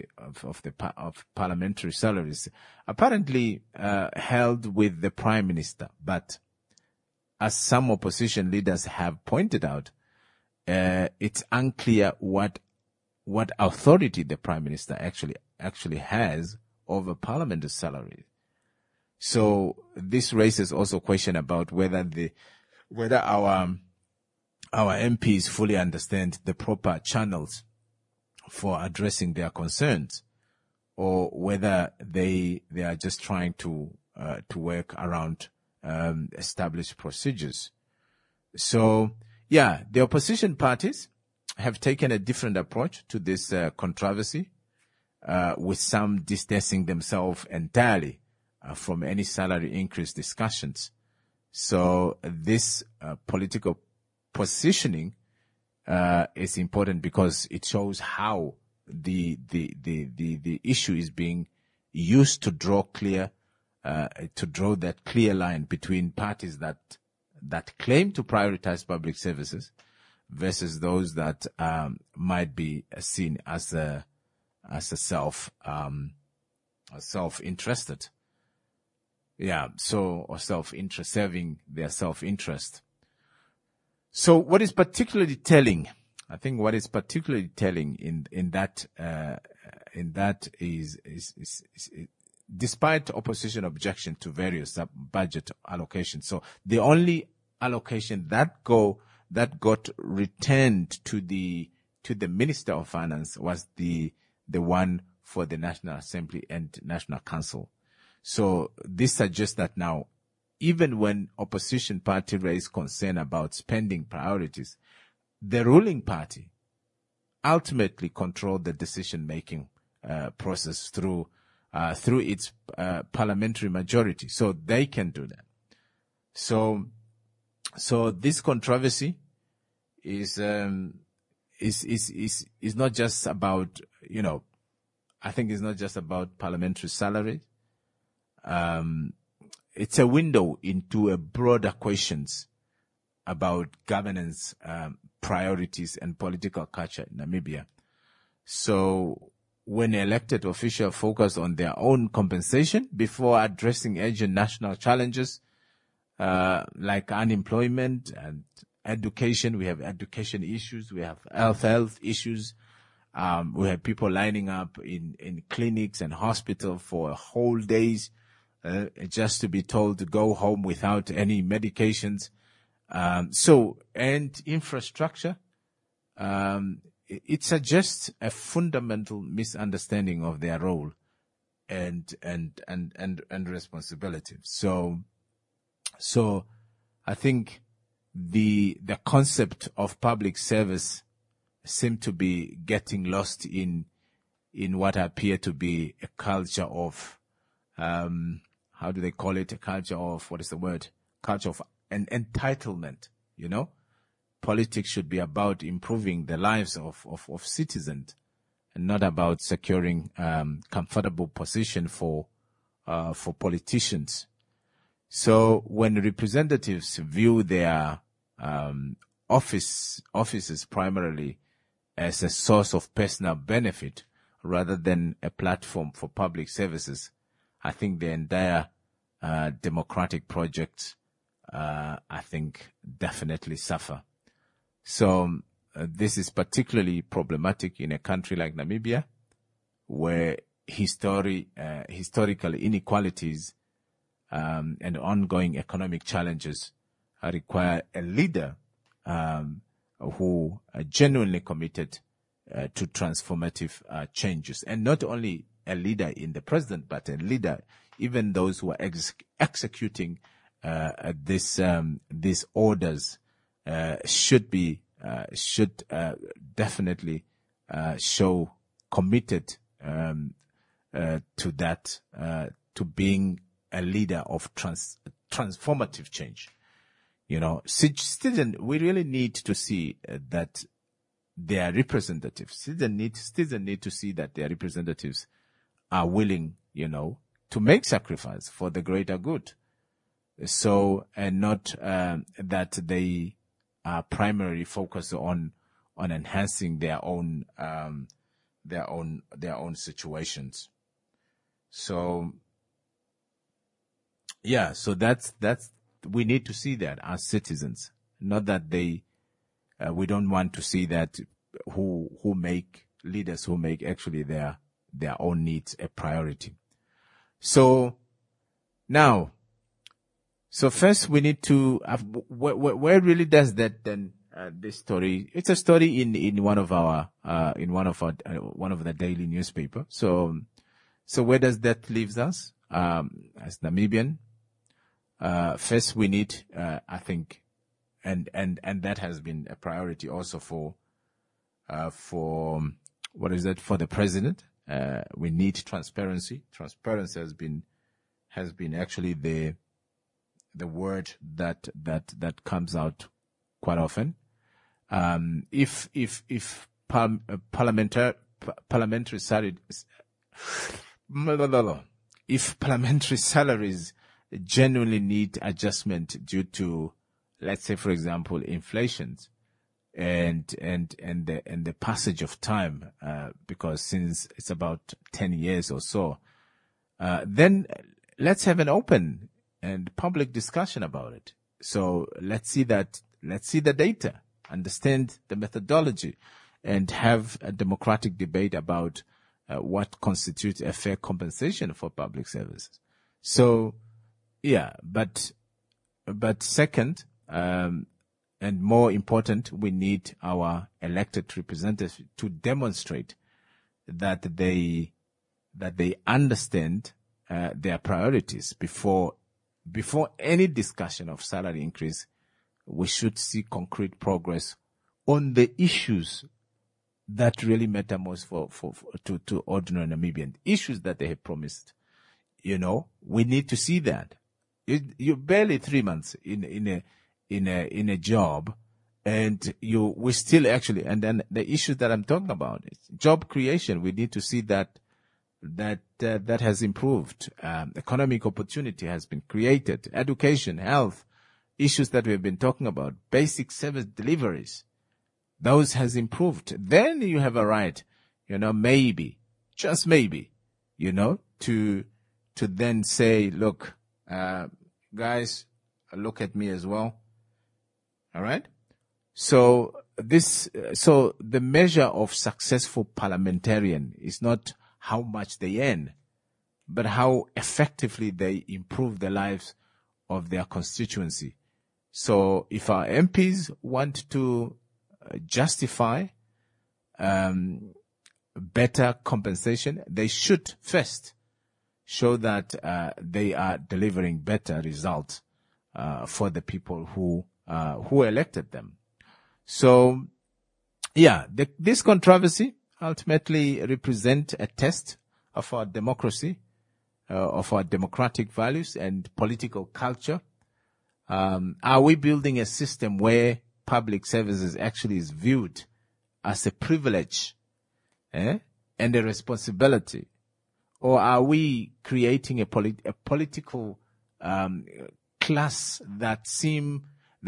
of parliamentary salaries, apparently held with the Prime Minister. But as some opposition leaders have pointed out, it's unclear what authority the Prime Minister actually has over parliamentary salary. So this raises also question about whether our MPs fully understand the proper channels for addressing their concerns, or whether they are just trying to work around established procedures. So, yeah, the opposition parties have taken a different approach to this controversy, with some distancing themselves entirely from any salary increase discussions. So this political positioning is important because it shows how the issue is being used to draw that clear line between parties that claim to prioritize public services versus those that might be seen as self-interested. Yeah, or self-interest, serving their self-interest. So what is particularly telling, I think what is particularly telling in that is despite opposition objection to various budget allocations. So the only allocation that got returned to the Minister of Finance was the one for the National Assembly and National Council. So this suggests that now, even when opposition party raise concern about spending priorities, the ruling party ultimately control the decision-making process through its parliamentary majority. So they can do that. So this controversy is not just about, I think it's not just about parliamentary salary. It's a window into a broader questions about governance, priorities, and political culture in Namibia. So when elected officials focus on their own compensation before addressing urgent national challenges, like unemployment and education. We have education issues. We have health issues. We have people lining up in clinics and hospitals for whole days, just to be told to go home without any medications. And infrastructure, it suggests a fundamental misunderstanding of their role and responsibility. So I think the concept of public service seem to be getting lost in what appear to be a culture of, how do they call it? A culture of, what is the word? Culture of an entitlement, you know? Politics should be about improving the lives of citizens and not about securing, comfortable position for politicians. So when representatives view their, offices primarily as a source of personal benefit rather than a platform for public services, I think the entire democratic project, I think, definitely suffer. So this is particularly problematic in a country like Namibia, where historical inequalities and ongoing economic challenges require a leader who are genuinely committed to transformative changes, and not only a leader in the president, but a leader, even those who are executing these orders should definitely show committed to that, to being a leader of transformative change. You know, we really need to see that their representatives, citizens need to see that their representatives are willing, you know, to make sacrifice for the greater good. So, and not that they are primarily focused on enhancing their own situations. So, yeah, so that's we need to see that as citizens, not that we don't want to see that who make leaders who make actually their own needs a priority. So now, first we need to where really does that then this story? It's a story in one of the daily newspaper. So where does that leave us as Namibian? First, we need, I think, and that has been a priority also for the president. We need transparency. Transparency has been actually the word that comes out quite often. If parliamentary salaries genuinely need adjustment due to, let's say, for example, inflation and the passage of time, because since it's about 10 years or so, then let's have an open and public discussion about it. So let's see the data, understand the methodology, and have a democratic debate about what constitutes a fair compensation for public services. So, yeah, but second, and more important, we need our elected representatives to demonstrate that they understand their priorities before any discussion of salary increase. We should see concrete progress on the issues that really matter most to ordinary Namibian issues that they have promised. You know, we need to see that. You're barely 3 months in a job, and we still actually, and then the issues that I'm talking about is job creation. We need to see that has improved. Economic opportunity has been created. Education, health, issues that we've been talking about, basic service deliveries, those has improved. Then you have a right, maybe just maybe, to then say, look, guys, look at me as well. All right. So the measure of successful parliamentarian is not how much they earn, but how effectively they improve the lives of their constituency. So if our MPs want to justify better compensation, they should first show that they are delivering better results for the people who elected them. So, this controversy ultimately represents a test of our democracy, of our democratic values and political culture. Are we building a system where public services actually is viewed as a privilege and a responsibility? Or are we creating a political class that see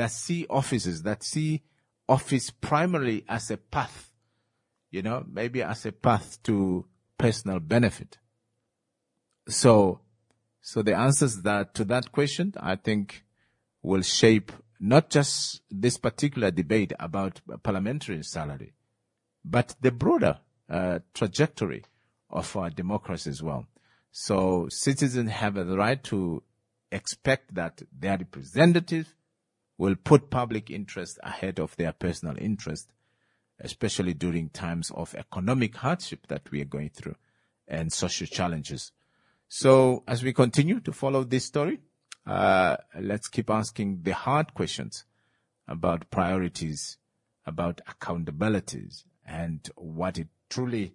office primarily as a path, maybe as a path to personal benefit? So the answers to that question, I think, will shape not just this particular debate about parliamentary salary, but the broader trajectory of our democracy as well. So citizens have the right to expect that their representatives will put public interest ahead of their personal interest, especially during times of economic hardship that we are going through and social challenges. So as we continue to follow this story, let's keep asking the hard questions about priorities, about accountabilities, and what it truly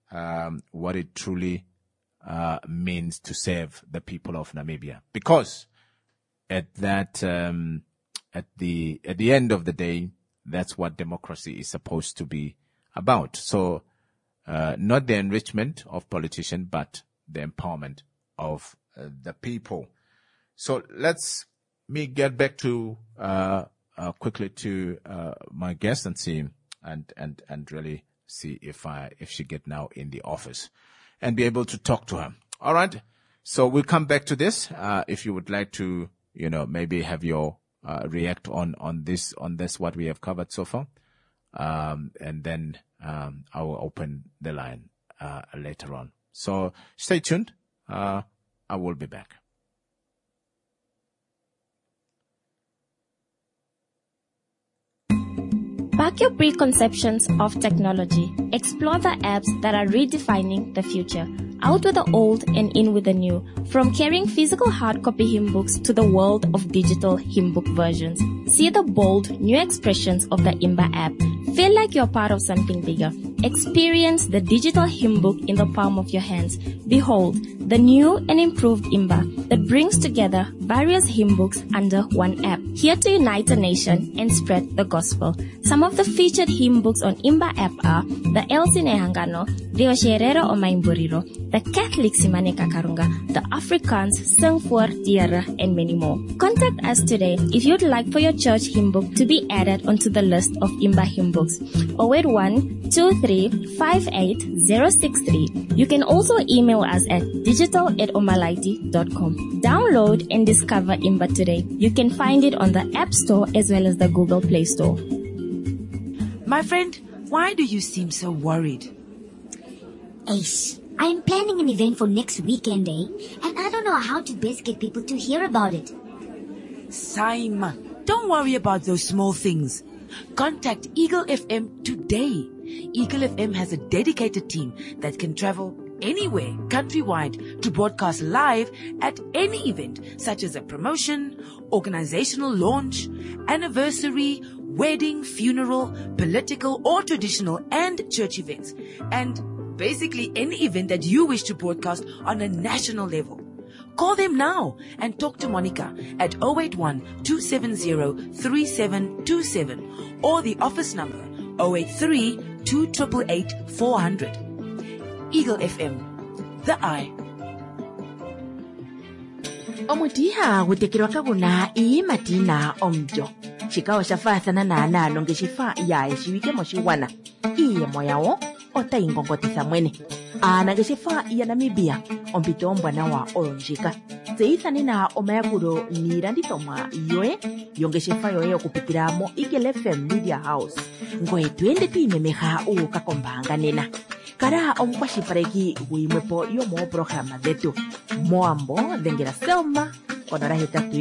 means to serve the people of Namibia. Because at the end of the day, that's what democracy is supposed to be about. So, not the enrichment of politicians, but the empowerment of the people. So let me get back to quickly to my guest and see and really see if she get now in the office and be able to talk to her. All right. So we'll come back to this. If you would like to, maybe have your react on this what we have covered so far, and then I will open the line later on. So stay tuned. I will be back. Back your preconceptions of technology. Explore the apps that are redefining the future. Out with the old and in with the new. From carrying physical hard copy hymn books to the world of digital hymn book versions. See the bold, new expressions of the Imba app. Feel like you're part of something bigger. Experience the digital hymn book in the palm of your hands. Behold, the new and improved Imba that brings together various hymn books under one app. Here to unite a nation and spread the gospel. Some of the featured hymn books on Imba app are the Elsie Nehangano, the Osherero o Maimburiro, the Catholic Simane Kakarunga, the Afrikaans Sing voor Diere, and many more. Contact us today if you'd like for your church hymn book to be added onto the list of Imba hymn books. 081-2358-063. You can also email us at digital@omalaiti.com. Download and discover Imba today. You can find it on the App Store as well as the Google Play Store. My friend, why do you seem so worried? Ace, I'm planning an event for next weekend, and I don't know how to best get people to hear about it. Saima, don't worry about those small things. Contact Eagle FM today. Eagle FM has a dedicated team that can travel anywhere countrywide to broadcast live at any event, such as a promotion, organizational launch, anniversary, wedding, funeral, political or traditional and church events, and basically any event that you wish to broadcast on a national level. Call them now and talk to Monica at 081-270-3727 or the office number 083-288-400. Eagle FM, the eye. Omutiha gutekirwa kaguna ii matina omjo. Chikao shafathana na nalonge shifa ya eshiwike moshiwana. Iye moyawo ota ingongotisa mwene. anangeshefa ya Namibia ompitombwa nawa olonjika tseithanena omayakulo niilandithomwa yoye yongeshefa yoye okupitila mo Eagle FM Media House ngoye twende twiimemeha uuka kombaanga nena. Kala omukwashilipaleki guyimwepo yomooprograma dhetu moambo dhengela Selma konola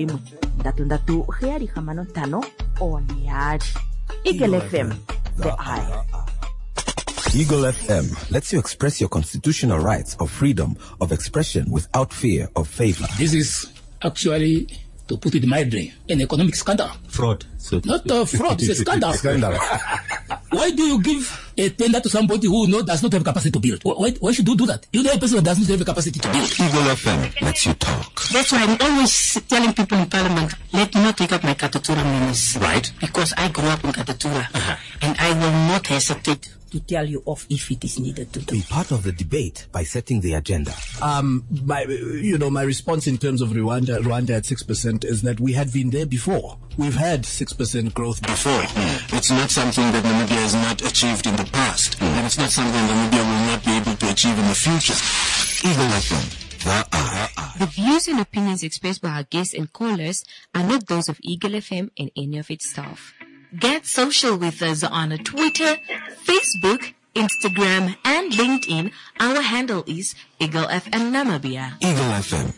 81 oneyali. Eagle FM, the eye. Eagle FM lets you express your constitutional rights of freedom of expression without fear of favor. This is actually, to put it mildly, an economic scandal. Fraud. So not a fraud, it's a scandal. Why do you give a tender to somebody who does not have capacity to build? Why should you do that? You know a person that does not have the capacity to build. Eagle FM lets you talk. That's why I'm always telling people in Parliament, let me not take up my Katatura menace. Right. Because I grew up in Katatura. And I will not hesitate to tell you off if it is needed to do. Be part of the debate by setting the agenda. My response in terms of Rwanda at 6% is that we had been there before. We've had 6% growth before. It's not something that Namibia has not achieved in the past. And it's not something Namibia will not be able to achieve in the future. Eagle FM. The views and opinions expressed by our guests and callers are not those of Eagle FM and any of its staff. Get social with us on Twitter, Facebook, Instagram, and LinkedIn. Our handle is Eagle FM Namibia. Eagle FM.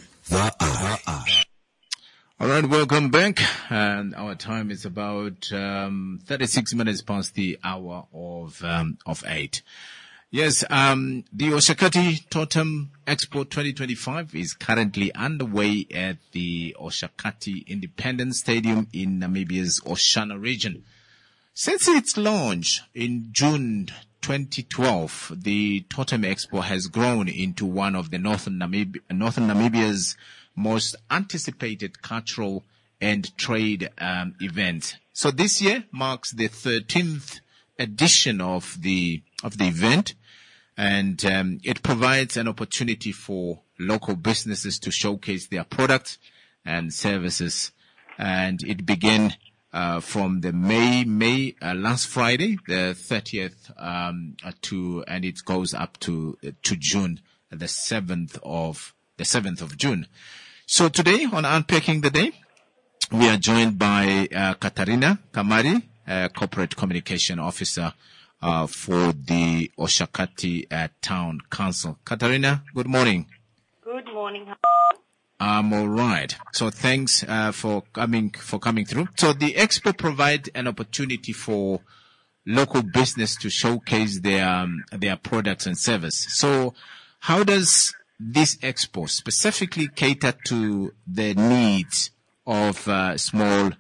All right, welcome back. And our time is about 36 minutes past the hour of 8. Yes, the Oshakati Totem Expo 2025 is currently underway at the Oshakati Independence Stadium in Namibia's Oshana region. Since its launch in June 2012, the Totem Expo has grown into one of the Northern Namibia's most anticipated cultural and trade events. So this year marks the 13th edition of the event, and it provides an opportunity for local businesses to showcase their products and services. And it began from the May last Friday, the 30th, and it goes up to June, the 7th of June. So today on Unpacking the Day, we are joined by Katarina Kamari, Corporate Communication Officer for the Oshakati Town Council. Katarina, good morning. Good morning. I'm all right. So thanks for coming through. So the expo provides an opportunity for local business to showcase their products and service. So how does this expo specifically cater to the needs of small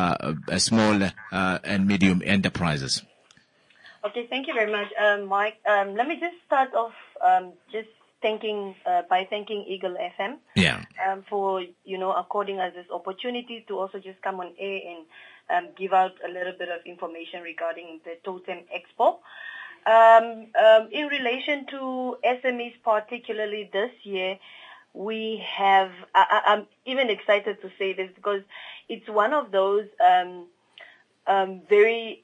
and medium enterprises? Okay, thank you very much, Mike. Let me just start off by thanking Eagle FM for according us this opportunity to also just come on air and give out a little bit of information regarding the Totem Expo. In relation to SMEs, particularly this year, we have. I'm even excited to say this because it's one of those very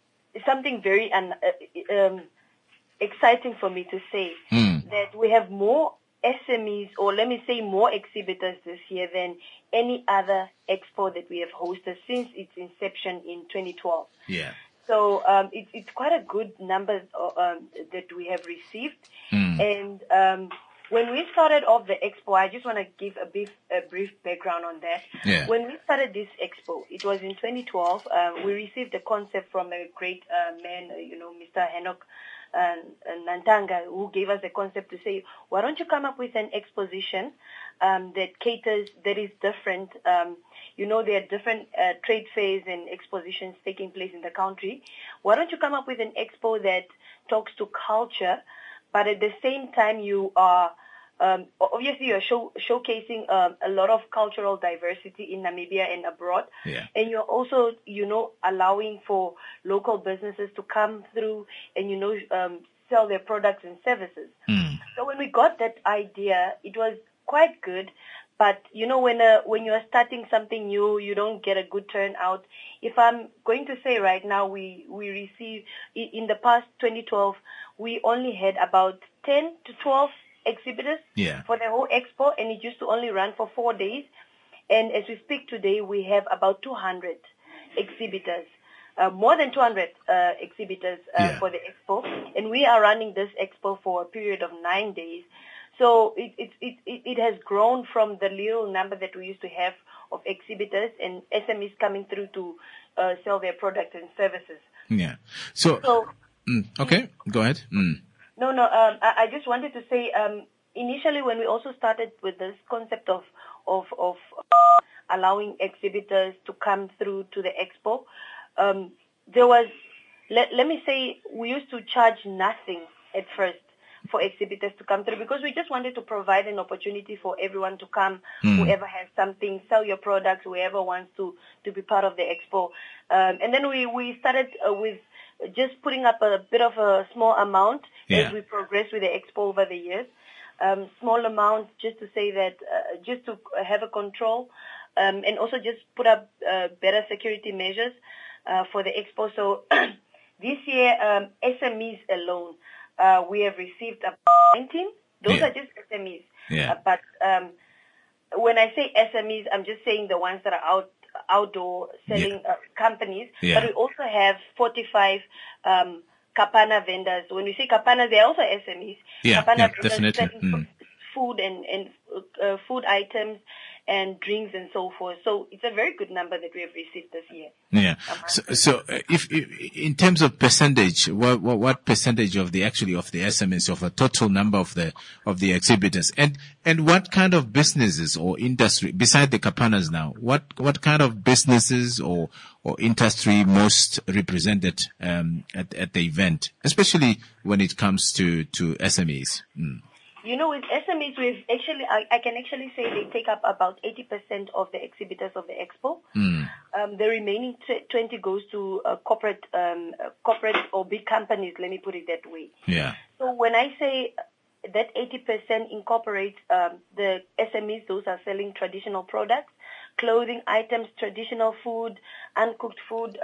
exciting for me to say that we have more SMEs, or let me say more exhibitors this year than any other expo that we have hosted since its inception in 2012. Yeah. So it's quite a good number that we have received. And when we started off the expo, I just want to give a brief background on that. Yeah. When we started this expo, it was in 2012. We received the concept from a great man, Mr. Henok Nantanga, who gave us a concept to say, why don't you come up with an exposition that is different. There are different trade fairs and expositions taking place in the country. Why don't you come up with an expo that talks to culture, but at the same time you are obviously you're showcasing a lot of cultural diversity in Namibia and abroad. Yeah. And you're also, allowing for local businesses to come through and, sell their products and services. So when we got that idea, it was quite good. But, when you're starting something new, you don't get a good turnout. If I'm going to say right now, we received, in the past 2012, we only had about 10 to 12 exhibitors Yeah. for the whole expo, and it used to only run for 4 days. And as we speak today, we have about 200 exhibitors, more than 200 exhibitors for the expo. And we are running this expo for a period of 9 days. So it has grown from the little number that we used to have of exhibitors and SMEs coming through to sell their products and services. Yeah. So okay, go ahead. No, I just wanted to say, initially when we also started with this concept of allowing exhibitors to come through to the expo, there was, let me say, we used to charge nothing at first for exhibitors to come through, because we just wanted to provide an opportunity for everyone to come, whoever has something, sell your products, whoever wants to be part of the expo. And then we started with just putting up a bit of a small amount as we progress with the expo over the years. Small amount just to say that, just to have a control, and also just put up better security measures for the expo. So this year, SMEs alone, we have received about 19. Those are just SMEs. But when I say SMEs, I'm just saying the ones that are outdoor selling companies. But we also have 45 Kapana vendors. When we say Kapana, they're also SMEs. Kapana vendors definitely. selling food and food items and drinks and so forth. So it's a very good number that we have received this year. Yeah. So if in terms of percentage, what percentage of the SMEs of a total number of the exhibitors, and what kind of businesses or industry beside the Kapanas now? What kind of businesses or industry most represented at the event, especially when it comes to SMEs? You know, with SMEs, I can actually say they take up about 80% of the exhibitors of the expo. The remaining 20 goes to corporate or big companies. Let me put it that way. Yeah. So when I say that 80% incorporates the SMEs, those are selling traditional products, clothing items, traditional food, uncooked food,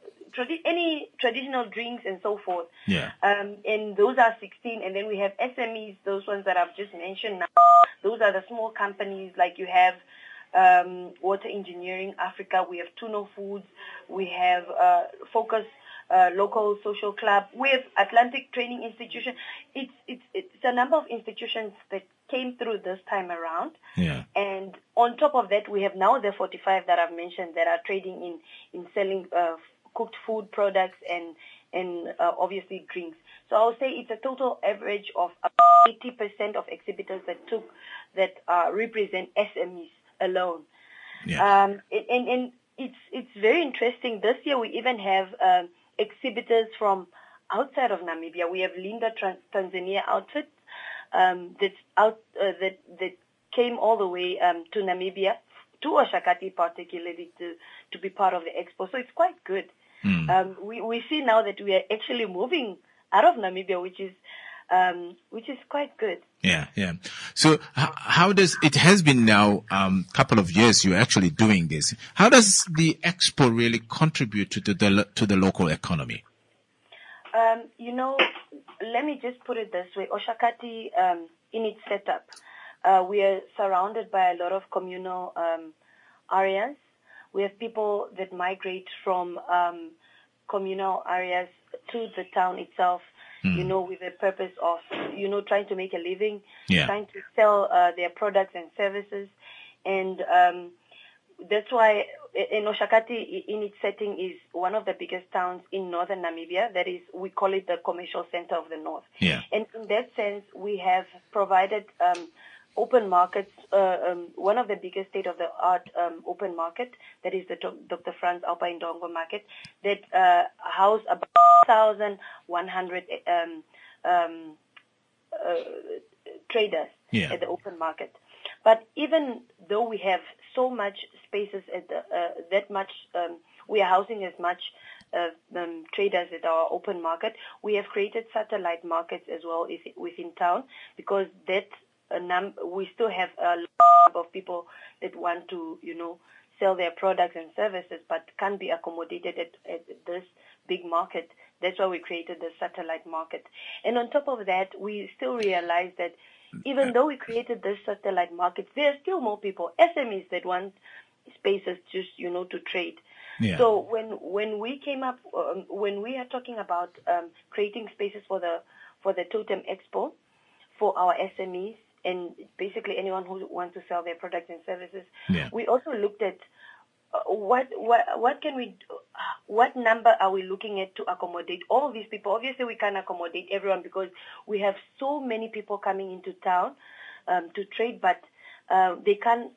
any traditional drinks and so forth. Yeah. And those are 16. And then we have SMEs, those ones that I've just mentioned now. Those are the small companies, like you have Water Engineering Africa, we have Tuno Foods, we have Focus Local Social Club, we have Atlantic Training Institution. It's a number of institutions that came through this time around. Yeah. And on top of that, we have now the 45 that I've mentioned that are trading in selling cooked food products and obviously drinks. So I would say it's a total average of about 80% of exhibitors that represent SMEs alone. Yeah. And it's very interesting. This year we even have exhibitors from outside of Namibia. We have Linda Tanzania outfits that came all the way to Namibia, to Oshakati particularly, to be part of the expo. So it's quite good. We see now that we are actually moving out of Namibia, which is quite good. Yeah. So how does it has been now couple of years you're actually doing this? How does the expo really contribute to the local economy? You know, let me just put it this way. Oshakati, in its setup, we are surrounded by a lot of communal areas. We have people that migrate from communal areas to the town itself, you know, with the purpose of, you know, trying to make a living, trying to sell their products and services. And that's why Oshakati in its setting is one of the biggest towns in northern Namibia. That is, we call it the commercial center of the north. Yeah. And in that sense, we have provided open markets, one of the biggest state-of-the-art open market, that is the Dr. Franz Alpa Indongo market, that house about 1,100 traders at the open market. But even though we have so much spaces at that much, we are housing as much traders at our open market, we have created satellite markets as well within town, because that we still have a lot of people that want to, you know, sell their products and services, but can't be accommodated at this big market. That's why we created the satellite market. And on top of that, we still realize that even though we created this satellite market, there are still more people, SMEs, that want spaces just, to trade. Yeah. So when we came up, when we are talking about creating spaces for the Totem Expo for our SMEs and basically anyone who wants to sell their products and services, we also looked at what can we, what number are we looking at to accommodate all these people? Obviously, we can't accommodate everyone because we have so many people coming into town to trade, but they can't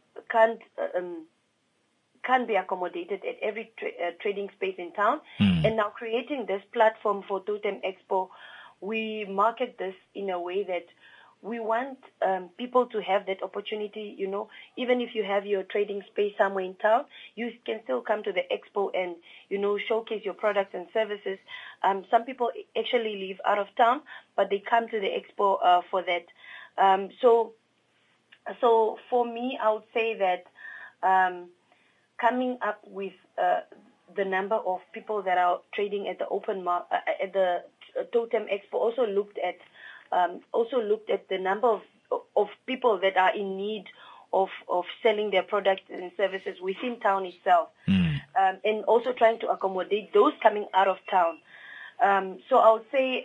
be accommodated at every trading space in town. And now creating this platform for Totem Expo, we market this in a way that we want people to have that opportunity, even if you have your trading space somewhere in town, you can still come to the expo and, showcase your products and services. Some people actually live out of town, but they come to the expo for that. So for me, I would say that coming up with the number of people that are trading at the open at the Totem Expo also looked at the number of people that are in need of selling their products and services within town itself, and also trying to accommodate those coming out of town. So I would say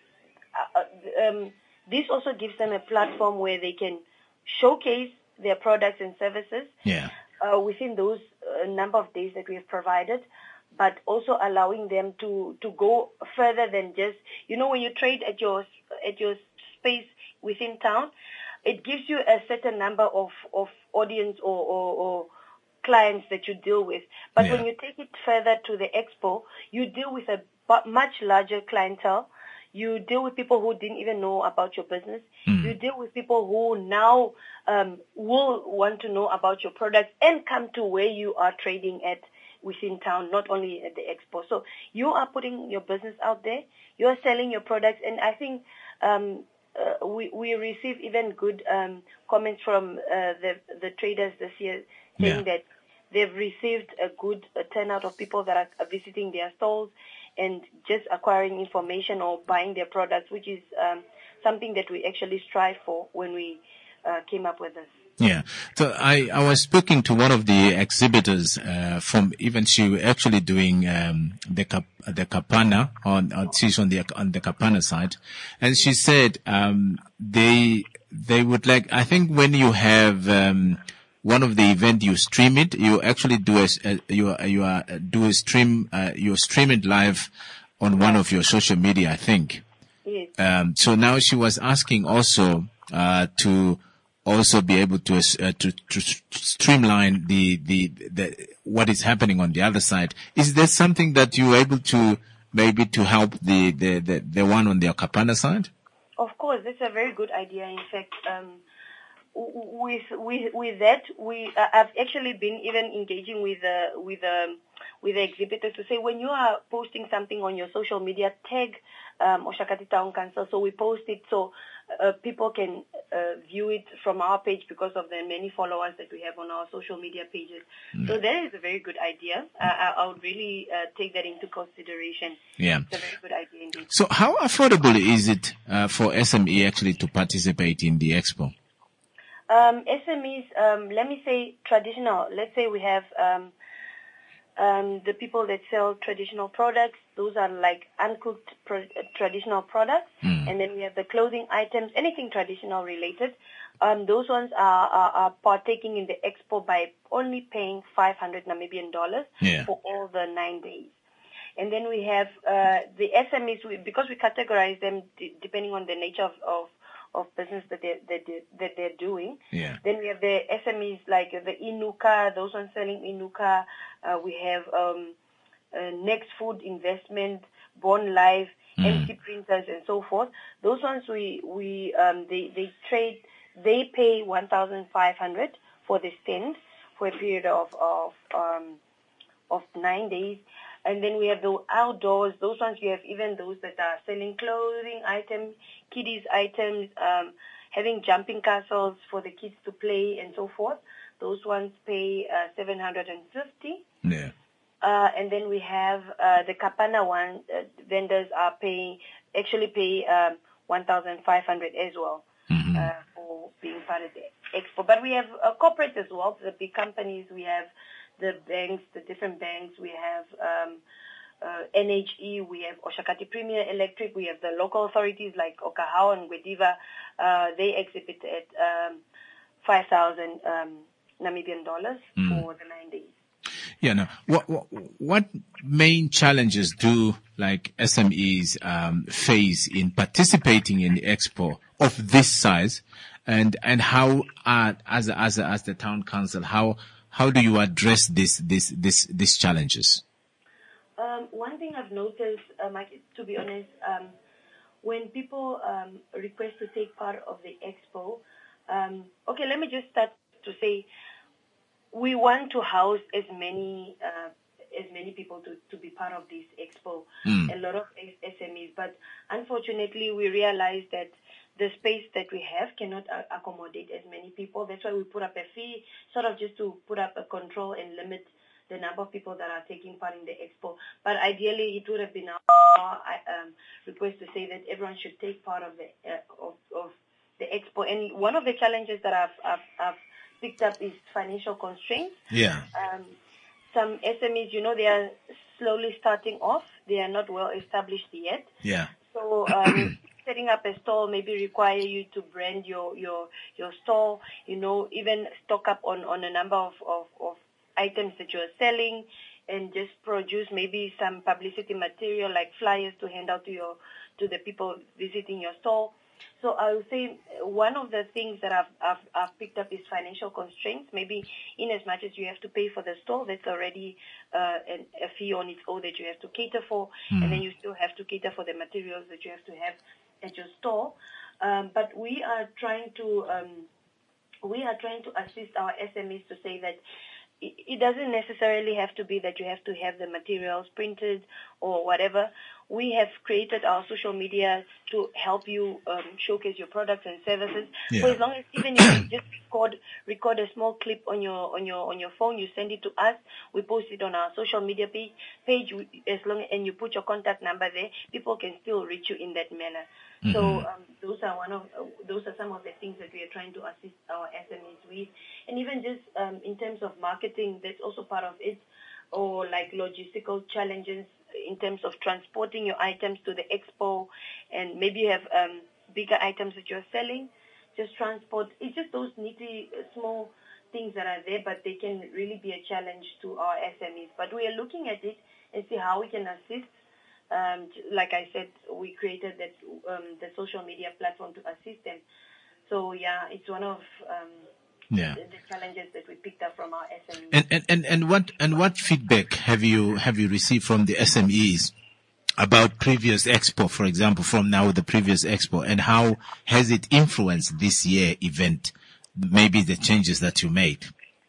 this also gives them a platform where they can showcase their products and services within those number of days that we have provided, but also allowing them to go further than just, when you trade at your space within town, it gives you a certain number of audience or clients that you deal with. But when you take it further to the expo, you deal with a much larger clientele. You deal with people who didn't even know about your business. You deal with people who now will want to know about your products and come to where you are trading at within town, not only at the expo. So you are putting your business out there. You are selling your products. And I think we receive even good comments from the traders this year saying that they've received a good turnout of people that are visiting their stalls and just acquiring information or buying their products, which is something that we actually strive for when we came up with this. Yeah. So I was speaking to one of the exhibitors, she was actually doing, the Kapana she's on the Kapana side. And she said, they would like, I think when you have, one of the event, you stream it, you actually do you stream it live on one of your social media, I think. Yes. So now she was asking also, to also be able to streamline the what is happening on the other side. Is there something that you're able to maybe to help the one on the Kapana side? Of course, that's a very good idea. In fact, with that, I've actually been even engaging with the exhibitors to say, when you are posting something on your social media, tag Oshakati Town Council. So we post it so people can view it from our page because of the many followers that we have on our social media pages. So that is a very good idea. I would really take that into consideration. Yeah. It's a very good idea indeed. So how affordable is it for SME actually to participate in the expo? SMEs, let me say traditional. Let's say we have the people that sell traditional products. Those are like uncooked traditional products. And then we have the clothing items, anything traditional related. Those ones are partaking in the expo by only paying 500 Namibian dollars for all the 9 days. And then we have the SMEs, because we categorize them depending on the nature of business that they're doing. Yeah. Then we have the SMEs like the Inuka, those ones selling Inuka. We have Next Food Investment, Born Life, MC Printers, and so forth. Those ones they trade. They pay 1,500 for the stand for a period of 9 days. And then we have the outdoors. Those ones, you have even those that are selling clothing items, kiddies items, having jumping castles for the kids to play and so forth. Those ones pay 750. Yeah. And then we have the Kapana one. Vendors are pay 1,500 as well. Mm-hmm. for being part of the expo. But we have corporates as well, the big companies. We have the banks, the different banks. We have NHE. We have Oshakati Premier Electric. We have the local authorities like Okahau and Gwediva. They exhibit at 5,000 Namibian dollars for the 9 days. Yeah. Now, what main challenges do like SMEs face in participating in the expo of this size, and how as the town council, how do you address these challenges? One thing I've noticed, Mike, to be honest, when people request to take part of the expo, okay, let me just start to say, we want to house as many people to be part of this expo, a lot of SMEs, but unfortunately we realize that the space that we have cannot accommodate as many people. That's why we put up a fee, sort of just to put up a control and limit the number of people that are taking part in the expo. But ideally, it would have been our request to say that everyone should take part of the expo. And one of the challenges that I've picked up is financial constraints. Yeah. Some SMEs, they are slowly starting off. They are not well established yet. Yeah. So setting up a store maybe require you to brand your store, even stock up on a number of items that you are selling, and just produce maybe some publicity material like flyers to hand out to the people visiting your store. So I would say one of the things that I've picked up is financial constraints. Maybe in as much as you have to pay for the store, that's already a fee on its own that you have to cater for, and then you still have to cater for the materials that you have to have at your store. But we are trying to assist our SMEs to say that it doesn't necessarily have to be that you have to have the materials printed or whatever. We have created our social media to help you showcase your products and services. Yeah. For as long as even if you just record a small clip on your phone, you send it to us. We post it on our social media page. And you put your contact number there, people can still reach you in that manner. Mm-hmm. So those are some of the things that we are trying to assist our SMEs with, and even just in terms of marketing, that's also part of it, or like logistical challenges in terms of transporting your items to the expo, and maybe you have bigger items that you're selling, just transport. It's just those nitty small things that are there, but they can really be a challenge to our SMEs. But we are looking at it and see how we can assist. Like I said, we created that the social media platform to assist them. So yeah, it's one of the challenges that we picked up from our SMEs. And what feedback have you received from the SMEs about previous expo, for example, from now the previous expo, and how has it influenced this year event? Maybe the changes that you made.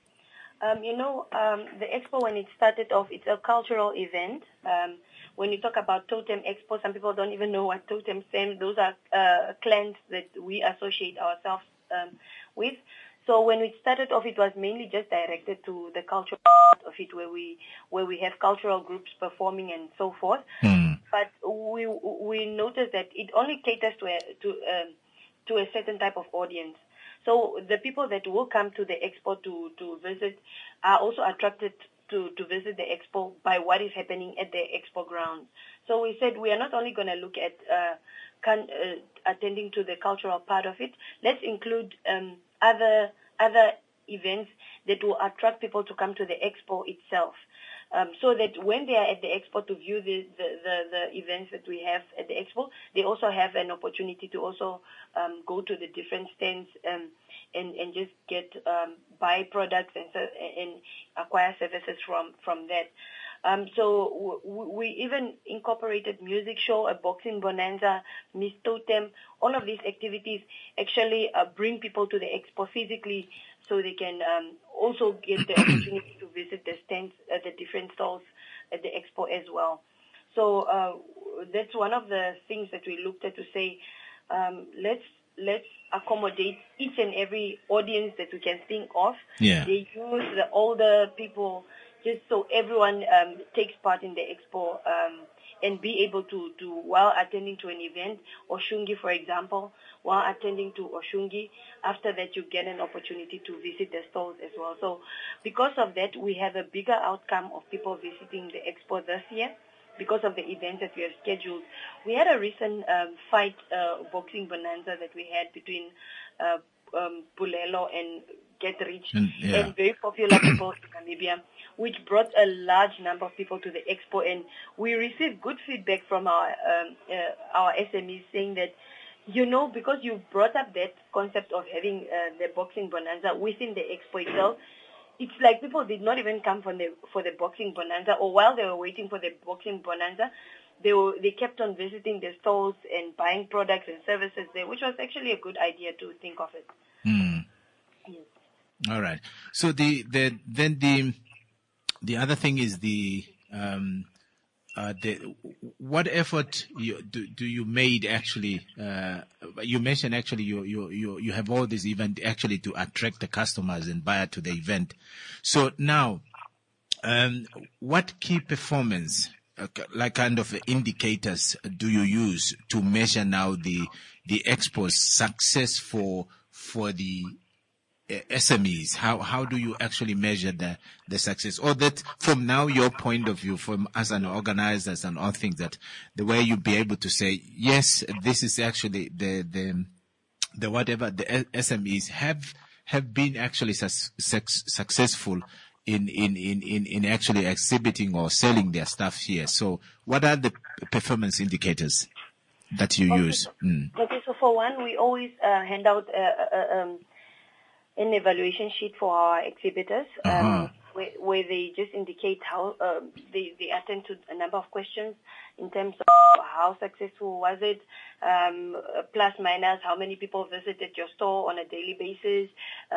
The expo, when it started off, it's a cultural event. When you talk about Totem Expo, some people don't even know what Totem stands. Those are clans that we associate ourselves with. So when we started off, it was mainly just directed to the cultural part of it, where we have cultural groups performing and so forth. But we noticed that it only caters to a certain type of audience. So the people that will come to the expo to visit are also attracted to visit the expo by what is happening at the expo grounds. So we said we are not only going to look at attending to the cultural part of it. Let's include other events that will attract people to come to the expo itself. So that when they are at the expo to view the events that we have at the expo, they also have an opportunity to also go to the different stands and just buy products and acquire services from that. So we even incorporated music show, a boxing bonanza, Miss Totem. All of these activities actually bring people to the expo physically, so they can also get the opportunity to visit the stands at the different stalls at the expo as well. So that's one of the things that we looked at to say, let's accommodate each and every audience that we can think of. Yeah. They use the older people, just so everyone takes part in the expo and be able to while attending to an event, Oshungi, for example, while attending to Oshungi, after that you get an opportunity to visit the stalls as well. So because of that, we have a bigger outcome of people visiting the expo this year because of the events that we have scheduled. We had a recent fight boxing bonanza that we had between Bulelo and Get Rich, and very popular people in Namibia, which brought a large number of people to the expo, and we received good feedback from our SMEs saying that, because you brought up that concept of having the boxing bonanza within the expo itself, it's like people did not even come for the boxing bonanza, or while they were waiting for the boxing bonanza, they kept on visiting the stalls and buying products and services there, which was actually a good idea to think of it. Yes. All right. So the other thing is what effort do you made actually? You mentioned actually you have all this event actually to attract the customers and buyer to the event. So now, what key performance, like kind of indicators, do you use to measure now the expo's success for the SMEs? How do you actually measure the success? Or that from now your point of view, from as an organizer and all things, that the way you'd be able to say, yes, this is actually the whatever the SMEs have been actually successful in actually exhibiting or selling their stuff here. So what are the performance indicators that you use? Okay, so for one, we always hand out an evaluation sheet for our exhibitors, where they just indicate how they attend to a number of questions in terms of how successful was it, plus minus how many people visited your store on a daily basis.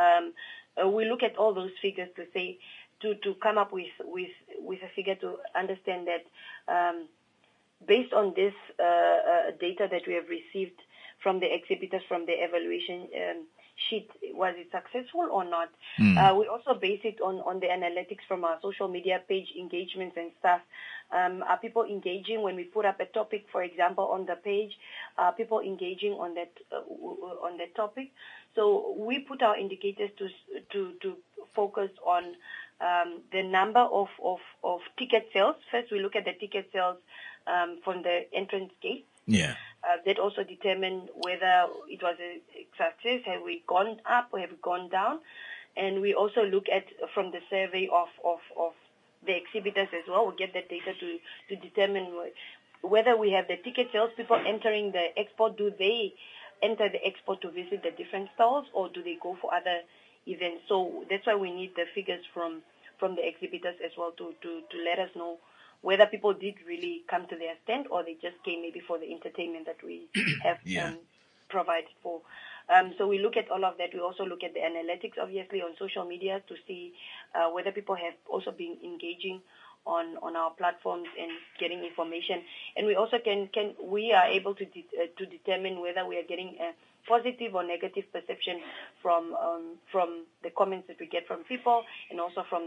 We look at all those figures to say to come up with a figure to understand that based on this data that we have received from the exhibitors, from the evaluation sheet, was it successful or not? We also base it on the analytics from our social media page engagements and stuff. Are people engaging when we put up a topic, for example, on the page? Are people engaging on that topic? So we put our indicators to focus on the number of ticket sales. First, we look at the ticket sales from the entrance gate. Yeah. That also determine whether it was a success. Have we gone up or have we gone down? And we also look at from the survey of the exhibitors as well. We get that data to determine whether we have the ticket sales people entering the expo. Do they enter the expo to visit the different stalls, or do they go for other events? So that's why we need the figures from the exhibitors as well to let us know whether people did really come to their stand or they just came maybe for the entertainment that we have provided for. So we look at all of that. We also look at the analytics, obviously, on social media to see whether people have also been engaging on our platforms and getting information. And we also we are able to determine whether we are getting a positive or negative perception from the comments that we get from people, and also from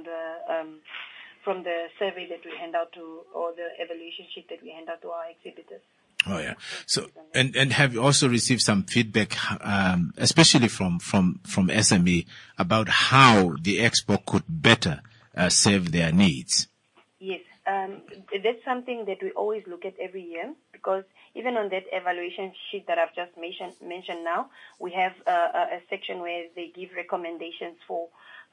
the survey that we hand out to, or the evaluation sheet that we hand out to our exhibitors. Oh yeah. So and have you also received some feedback, especially from SME, about how the expo could better serve their needs? Yes, that's something that we always look at every year, because even on that evaluation sheet that I've just mentioned now, we have a section where they give recommendations for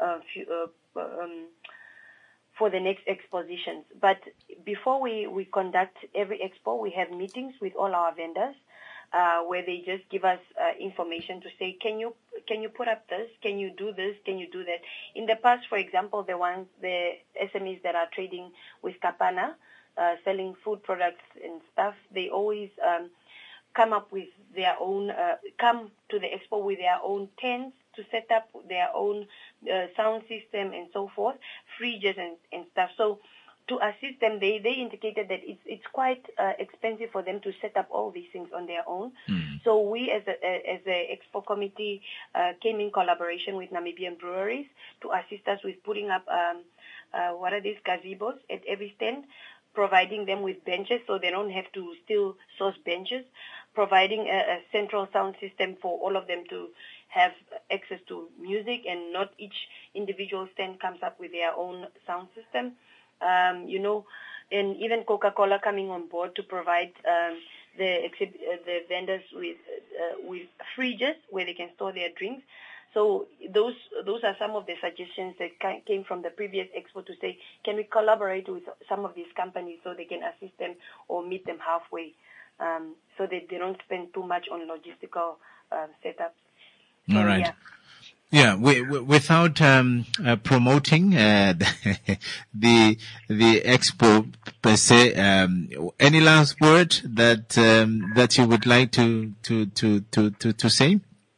the next expositions. But before we conduct every expo, we have meetings with all our vendors where they just give us information to say, can you put up this? Can you do this? Can you do that? In the past, for example, the SMEs that are trading with Kapana, selling food products and stuff, they always come up with their own, come to the expo with their own tents to set up their own sound system and so forth, fridges and stuff. So to assist them, they indicated that it's quite expensive for them to set up all these things on their own. So we as a expo committee came in collaboration with Namibian breweries to assist us with putting up what are these gazebos at every stand, providing them with benches so they don't have to still source benches, providing a central sound system for all of them to have access to music, and not each individual stand comes up with their own sound system. And even Coca-Cola coming on board to provide the vendors with fridges where they can store their drinks. So those are some of the suggestions that came from the previous expo to say, can we collaborate with some of these companies so they can assist them or meet them halfway, so that they don't spend too much on logistical setups. So, all right. Yeah, without promoting the expo per se, any last word that you would like to say?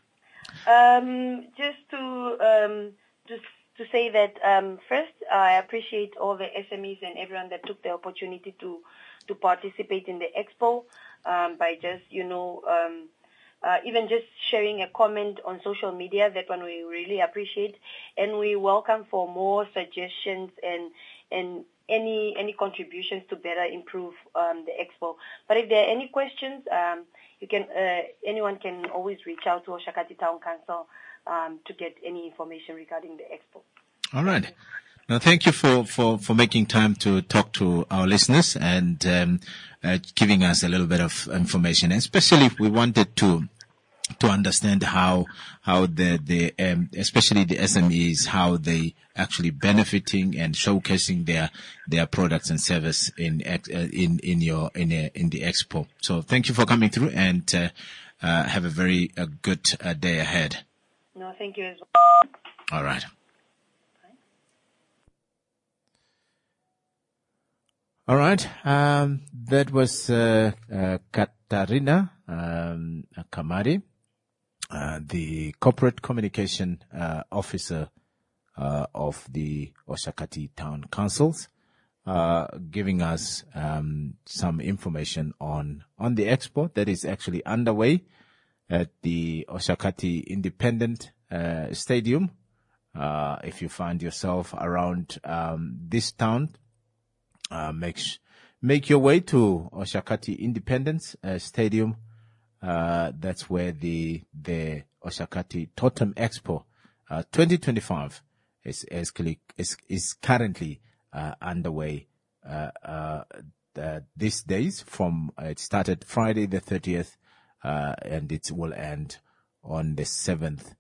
Just to say that first, I appreciate all the SMEs and everyone that took the opportunity to participate in the expo by just even just sharing a comment on social media. That one we really appreciate, and we welcome for more suggestions and any contributions to better improve the expo. But if there are any questions, anyone can always reach out to Oshakati Town Council to get any information regarding the expo. All right. Now, thank you for making time to talk to our listeners and giving us a little bit of information. Especially, we wanted to understand how the especially the SMEs, how they actually benefiting and showcasing their products and service in the expo. So thank you for coming through, and have a very good day ahead. No, thank you as well. All right. All right. That was Katarina Kamari, the corporate communication officer of the Oshakati Town Councils, giving us some information on the expo that is actually underway at the Oshakati Independent Stadium. If you find yourself around this town, make your way to Oshakati Independence Stadium. That's where the Oshakati Totem Expo 2025 is currently underway these days. It started Friday the 30th, and it will end on the 7th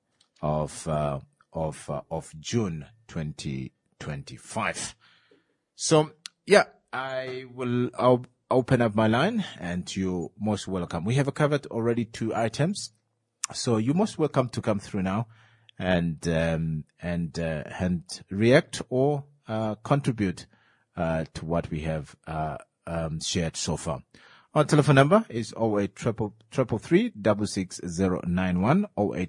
of June 2025. So yeah, I'll open up my line, and you're most welcome. We have covered already 2 items, so you're most welcome to come through now and react or contribute to what we have shared so far. Our telephone number is 0833 66091,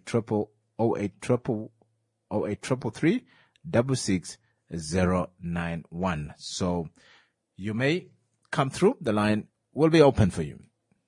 0833 66091. So you may come through. The line will be open for you.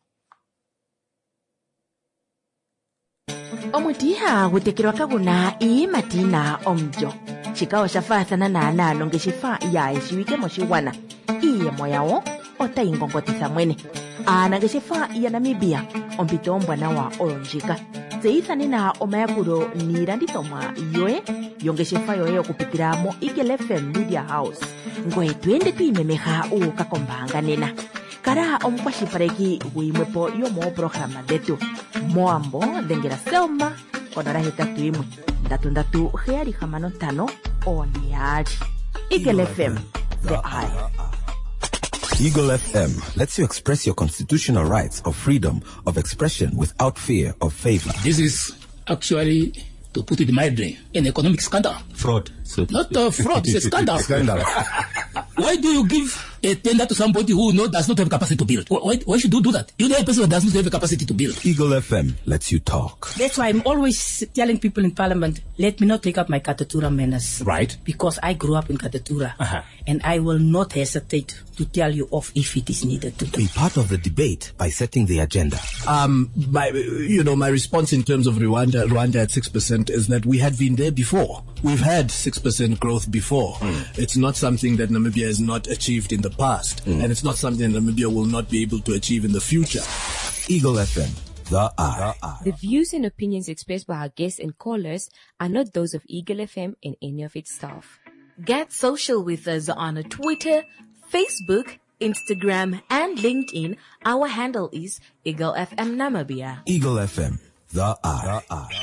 Omutiha gutekirwa kaguna ii matina omjo. Chikao shafathana na longe shifa ya ishiwike moshiwana. Iye moyao ota ingongotisa mwene. Anange shifa ya Namibia ompito mbwana wa olonjika. Zeithani na omayakuro niranditomwa yoe yonge shifa yoe okupitira mo Eagle FM Media House. Ngoe tuende tuimemeha ukakombanga nena. Kara omkwashipareki uimwepo yomo programa detu. Moambo dengera selma konara hetatu imwe. Ndatu heari hamano tano oniari. Eagle FM, the eye. Eagle FM lets you express your constitutional rights of freedom of expression without fear of favor. This is actually, to put it mildly, an economic scandal. Fraud. Not fraud, it's a scandal. Why do you give a tender to somebody who does not have capacity to build? Why should you do that? You know a person who does not have a capacity to build. Eagle FM lets you talk. That's why I'm always telling people in Parliament, let me not take up my Katatura manners. Right. Because I grew up in Katatura. And I will not hesitate to tell you off if it is needed to do. Be part of the debate by setting the agenda. My response in terms of Rwanda at 6% is that we had been there before. We've had 6% growth before. It's not something that Namibia has not achieved in the past, and it's not something that Namibia will not be able to achieve in the future. Eagle FM, the eye. The views and opinions expressed by our guests and callers are not those of Eagle FM and any of its staff. Get social with us on Twitter, Facebook, Instagram, and LinkedIn. Our handle is Eagle FM Namibia. Eagle FM, the eye.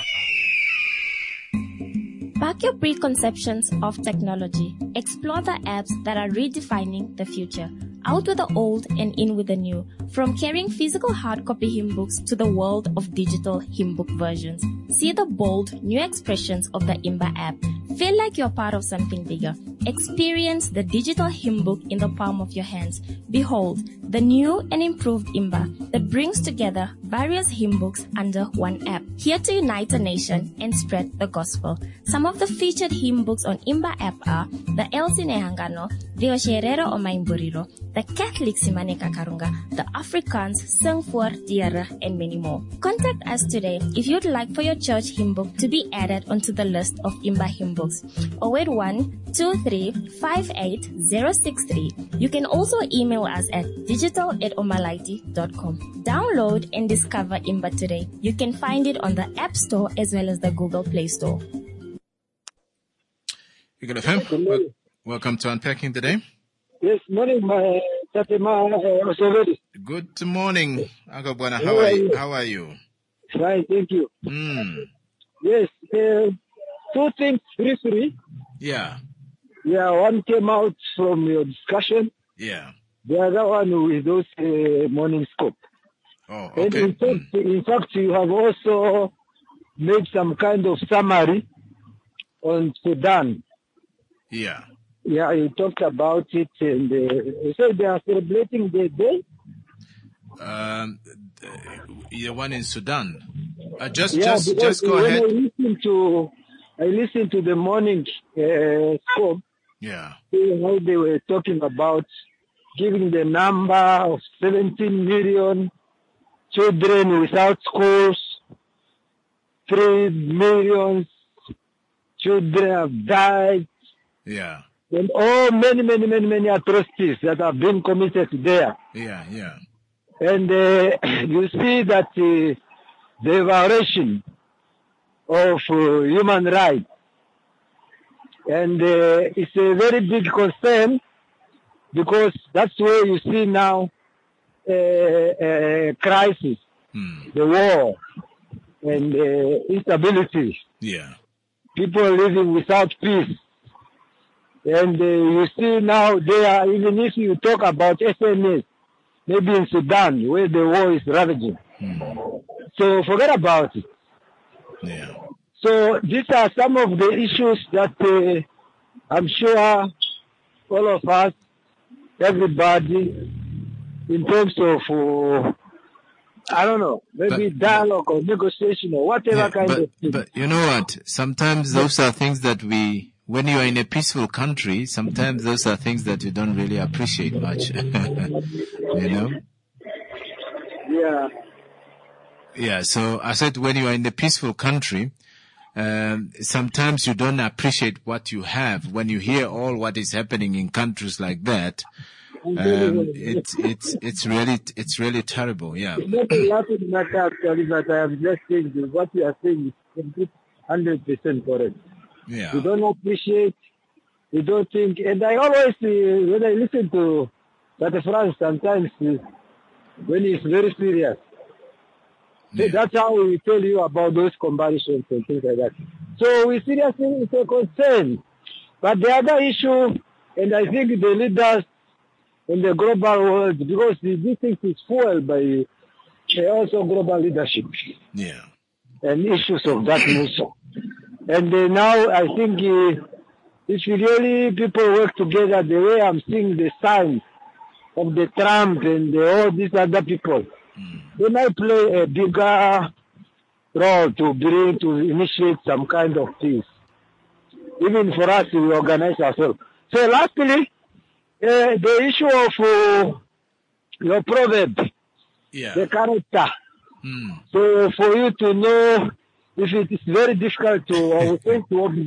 Back your preconceptions of technology. Explore the apps that are redefining the future. Out with the old and in with the new. From carrying physical hard copy hymn books to the world of digital hymn book versions. See the bold, new expressions of the Imba app. Feel like you're part of something bigger. Experience the digital hymn book in the palm of your hands. Behold, the new and improved Imba that brings together various hymn books under one app. Here to unite a nation and spread the gospel. Some of the featured hymn books on Imba app are the Elsie Nehangano, the Osherero o Maimburiro, the Catholic Simane Kakarunga, the Afrikaans Sing voor Diere, and many more. Contact us today if you'd like for your church hymn book to be added onto the list of Imba hymn books. 081-2358-063. You can also email us at digital@omalaiti.com. Download and discover Imba today. You can find it on the App Store as well as the Google Play Store. Eagle FM, welcome to Unpacking the Day. Yes, morning, my Tatema Osovedi. Good morning, Agabwana. How are you? Fine, thank you. Yes, two things briefly. Yeah. Yeah, one came out from your discussion. Yeah. The other one with those morning scope. Oh, okay. And in fact, you have also made some kind of summary on Sudan. Yeah. Yeah, you talked about it, and you said they are celebrating the day. The one in Sudan. Just go ahead. I listened to the morning scope. Yeah. How they were talking about giving the number of 17 million children without schools, 3 million children have died. Yeah. And many atrocities that have been committed there. Yeah, yeah. And you see that the violation of human rights. And it's a very big concern because that's where you see now crisis, the war, and instability. Yeah. People living without peace. And you see now there, even if you talk about SMS, maybe in Sudan, where the war is ravaging. So forget about it. Yeah. So these are some of the issues that I'm sure all of us, everybody, in terms of, I don't know, maybe dialogue or negotiation or whatever kind of thing. But you know what? Sometimes those are things that when you are in a peaceful country, sometimes those are things that you don't really appreciate much. You know? Yeah. Yeah, so I said when you are in a peaceful country, sometimes you don't appreciate what you have. When you hear all what is happening in countries like that, it's really terrible. Yeah. It's not a laughing matter actually, but I am just saying what you are saying is 100% correct. Yeah. We don't appreciate, we don't think, and I always, when I listen to Dr. France, sometimes when he's very serious, so that's how we tell you about those comparisons and things like that. So we seriously, it's a concern. But the other issue, and I think the leaders in the global world, because this thing is fueled by also global leadership. Yeah. And issues of that nature. And now I think if really people work together the way I'm seeing the signs of the Trump and all these other people, they might play a bigger role to initiate some kind of peace. Even for us, we organize ourselves. So lastly, the issue of your proverb, the character. So for you to know if it is very difficult to observe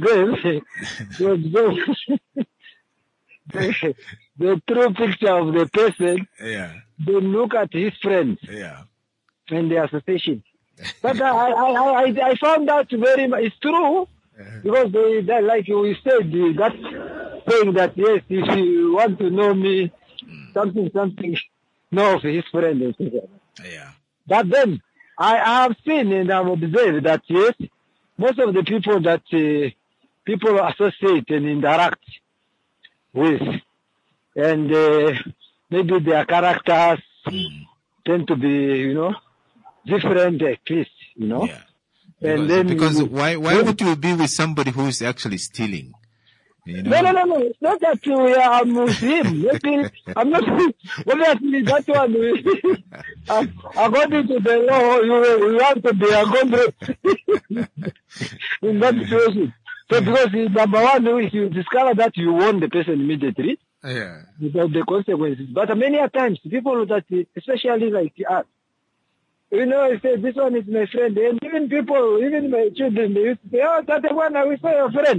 the true picture of the person, then look at his friends and the association. But I found out very much, it's true, because they, like you said, that saying that, yes, if you want to know me, something, know of his friend and things like that. But then, I have seen and I've observed that, yes, most of the people that people associate and interact with, and maybe their characters tend to be, different at least, And then because why would you be with somebody who is actually stealing? No. It's not that we are Muslim. Maybe I'm not. Obviously, that one. According to the law, you want to be a convert in that situation. So, because number one, if you discover that you want the person immediately, without the consequences. But many times, people that, especially like us, I say this one is my friend, and even people, even my children, they used to say, "Oh, that one, I will say your friend."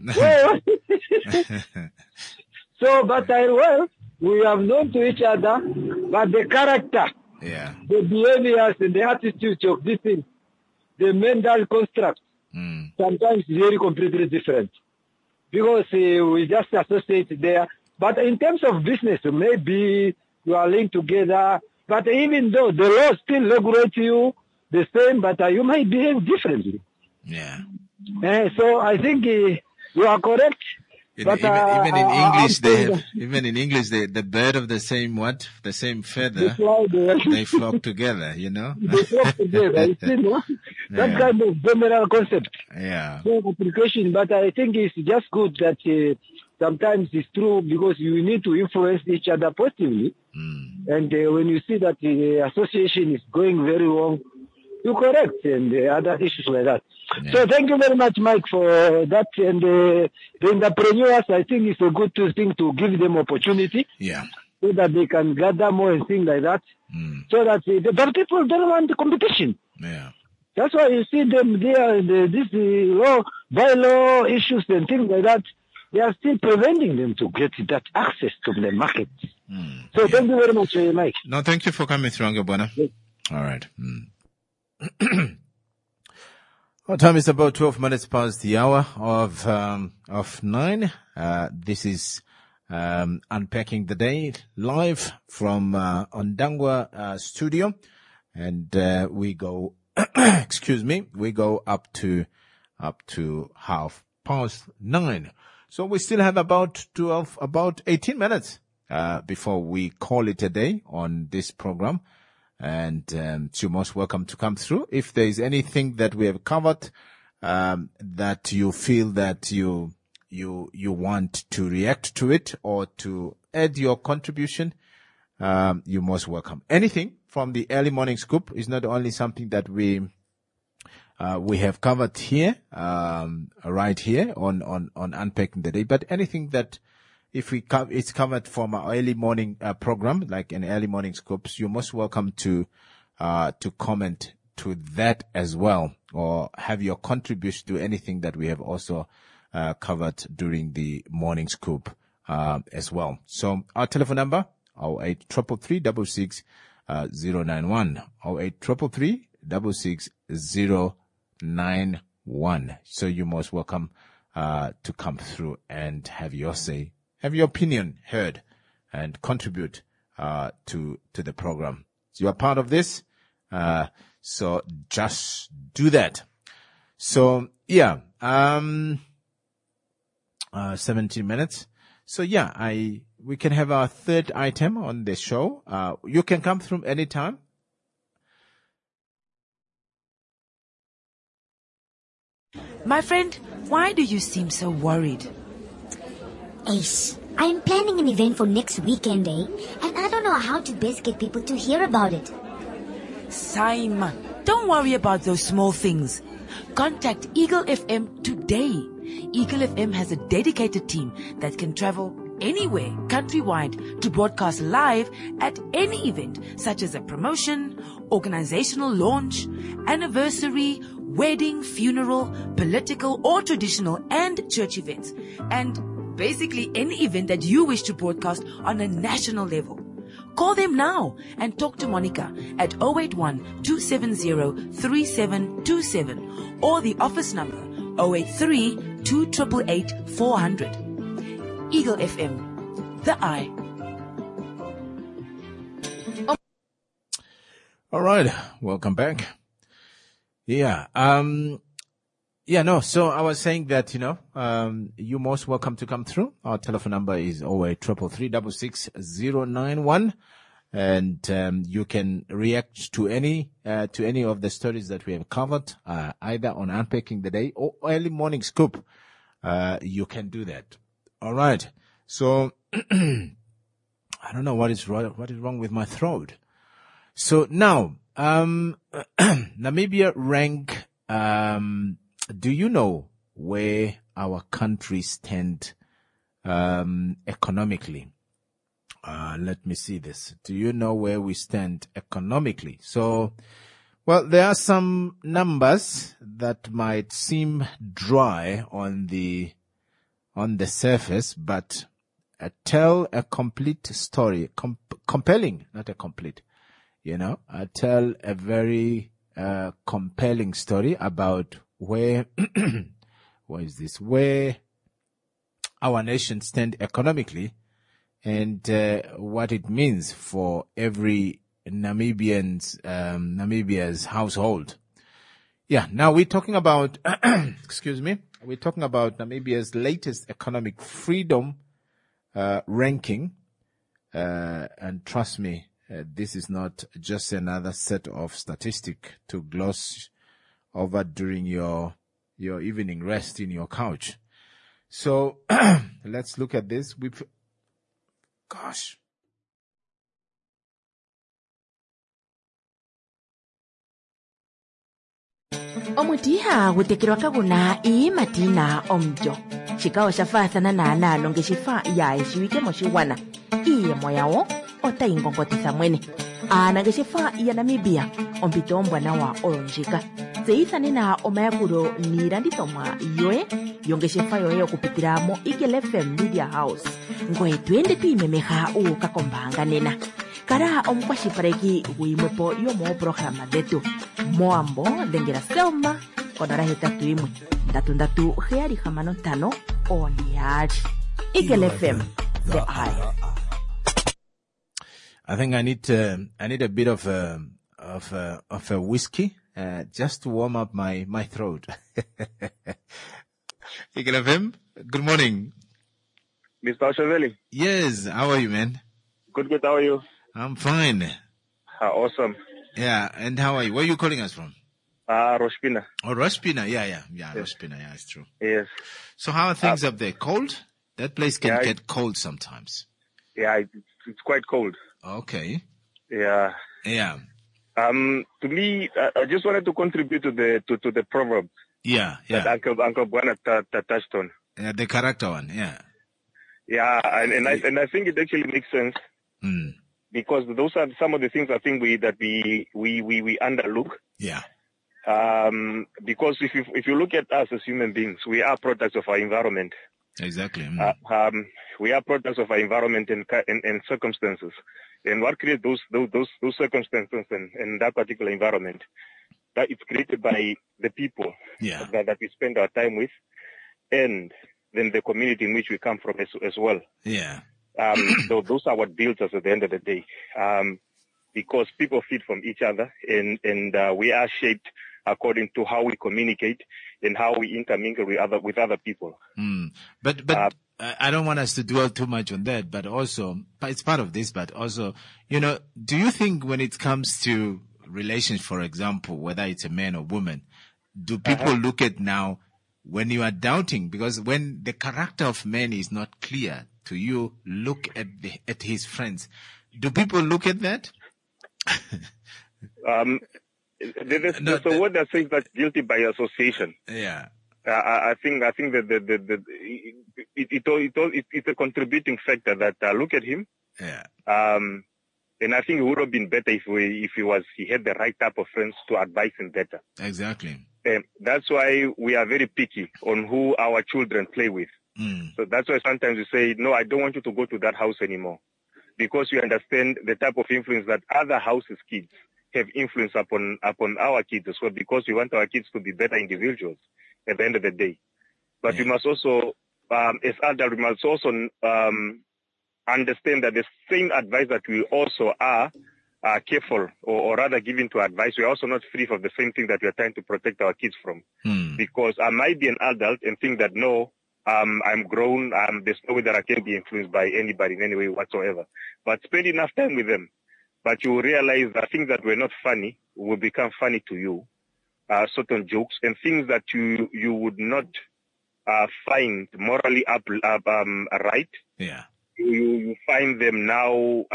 So, but we have known to each other, but the character, the behaviors and the attitudes of this thing, the mental construct, sometimes very completely different. Because we just associate there. But in terms of business, maybe you are linked together, but even though the law still regulates you the same, but you might behave differently. So I think you are correct. But, even in English, the bird of the same feather, they flock together, They flock together. That kind of general concept. So application, but I think it's just good that sometimes it's true, because you need to influence each other positively. And when you see that the association is going very wrong, you correct, and other issues like that. So thank you very much, Mike, for that. And the entrepreneurs, I think it's a good thing to give them opportunity. So that they can gather more and things like that. So that but people don't want the competition. That's why you see them there, this law, bylaw issues and things like that. They are still preventing them to get that access to the market. So thank you very much, Mike. No, thank you for coming through, Angabwana. All right. Our time is about 12 minutes past the hour of 9. This is Unpacking the Day live from Ondangwa studio, and we go we go up to 9:30. So we still have about 18 minutes before we call it a day on this program. And you're most welcome to come through. If there is anything that we have covered that you feel that you want to react to it or to add your contribution, you're most welcome. Anything from the early morning scoop is not only something that we have covered here, right here on Unpacking the Day, but anything that it's covered from our early morning program, like an early morning scopes, you're most welcome to comment to that as well, or have your contribution to anything that we have also covered during the morning scoop as well. So our telephone number, 083336 091, 083336 091. So you're most welcome to come through and have your say, have your opinion heard, and contribute to the program. So you are part of this, so just do that. So 17 minutes. So we can have our third item on the show. You can come through anytime. My friend, why do you seem so worried? Ace, I'm planning an event for next weekend, and I don't know how to best get people to hear about it. Simon, don't worry about those small things. Contact Eagle FM today. Eagle FM has a dedicated team that can travel anywhere countrywide to broadcast live at any event, such as a promotion, organizational launch, anniversary, wedding, funeral, political or traditional and church events, and basically any event that you wish to broadcast on a national level. Call them now and talk to Monica at 081-270-3727 or the office number 083-288-400. Eagle FM, the eye. All right, welcome back. So I was saying that, you're most welcome to come through. Our telephone number is 08333666091. And, you can react to any of the stories that we have covered, either on Unpacking the Day or Early Morning Scoop. You can do that. All right. So, I don't know what is wrong with my throat. So now, Namibia rank, do you know where our country stand, economically? Let me see this. Do you know where we stand economically? So, well, there are some numbers that might seem dry on the surface, but tell a complete story, compelling, not a complete, tell a very, compelling story about where our nation stand economically and, what it means for every Namibia's household. Yeah. Now we're talking about, we're talking about Namibia's latest economic freedom, ranking. And trust me, this is not just another set of statistics to gloss over during your evening rest in your couch. So let's look at this. omutiha gutekerwa kaguna ii matina omjo xikawo xa faathana naanalo ngexifa yaye xiwike moxiwana iye moyawo otayingongotisa mwene ana ngexifa ya namibia ompito ombwanawa olonjika tseyithanena omayakulo niilandithomwa yoye yongeshefa yoye okupitila mo Eagle FM Media House ngoye twende twiimemeha uuka kombaanga nena kala omukwashilipaleki guyimwepo yomooprograma dhetu moambo dhengela Selma konola 81-33-765 oniyali. Eagle FM, the eye. I think I need a bit of a whiskey, just to warm up my throat. Eagle FM, good morning. Mr. Oshaveli. Yes, how are you, man? Good, how are you? I'm fine. Awesome. Yeah, and how are you? Where are you calling us from? Roshpina. Oh, Roshpina. Yeah, Roshpina. Yeah, it's true. Yes. So how are things up there? Cold? That place can get cold sometimes. Yeah, it's quite cold. Okay. Yeah. Yeah. To me, I just wanted to contribute to the proverb. Yeah. That Uncle Bwana touched on. Yeah, the character one. Yeah. Yeah, and I think it actually makes sense. Because those are some of the things I think we underlook. Yeah. Because if you look at us as human beings, we are products of our environment. Exactly. We are products of our environment and circumstances. And what creates those circumstances and that particular environment, that it's created by the people that we spend our time with, and then the community in which we come from as well. Yeah. So those are what builds us at the end of the day. Because people feed from each other and we are shaped according to how we communicate and how we intermingle with other people. But I don't want us to dwell too much on that, but also, it's part of this, but also, do you think when it comes to relations, for example, whether it's a man or woman, do people look at now when you are doubting, because when the character of man is not clear to you, look at his friends. Do people look at that? There's a word that says that guilty by association. Yeah. I think that it's a contributing factor that look at him. Yeah. And I think it would have been better if he had the right type of friends to advise him better. Exactly. That's why we are very picky on who our children play with. So that's why sometimes we say, no, I don't want you to go to that house anymore. Because we understand the type of influence that other houses' kids have influence upon our kids as well, because we want our kids to be better individuals at the end of the day. But we must also, as adults, we must also understand that the same advice that we also are careful or rather giving to advice, we are also not free from the same thing that we are trying to protect our kids from. Because I might be an adult and think that, no, I'm grown, there's no way that I can be influenced by anybody in any way whatsoever. But spend enough time with them. But you will realize that things that were not funny will become funny to you. Certain jokes and things that you would not find morally right. Yeah. You find them now,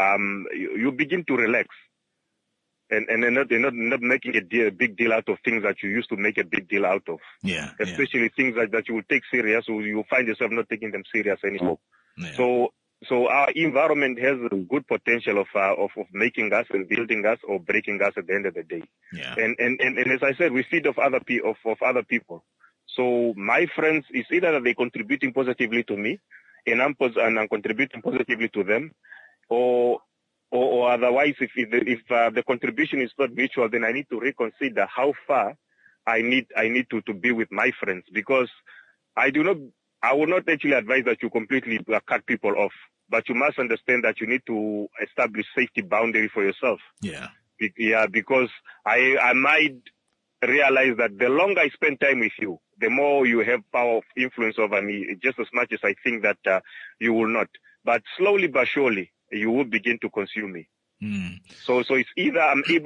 you begin to relax. And they're not making a big deal out of things that you used to make a big deal out of. Yeah. Especially things that you would take serious, or you find yourself not taking them serious anymore. Yeah. So our environment has a good potential of making us and building us or breaking us at the end of the day. Yeah. And as I said, we feed off other people. So my friends, it's either that they're contributing positively to me, and I'm contributing positively to them, or otherwise, if the contribution is not mutual, then I need to reconsider how far I need to be with my friends, because I will not actually advise that you completely cut people off, but you must understand that you need to establish safety boundary for yourself. Yeah. Yeah, because I might realize that the longer I spend time with you, the more you have power of influence over me, just as much as I think that you will not. But slowly but surely, you will begin to consume me. So it's either I'm able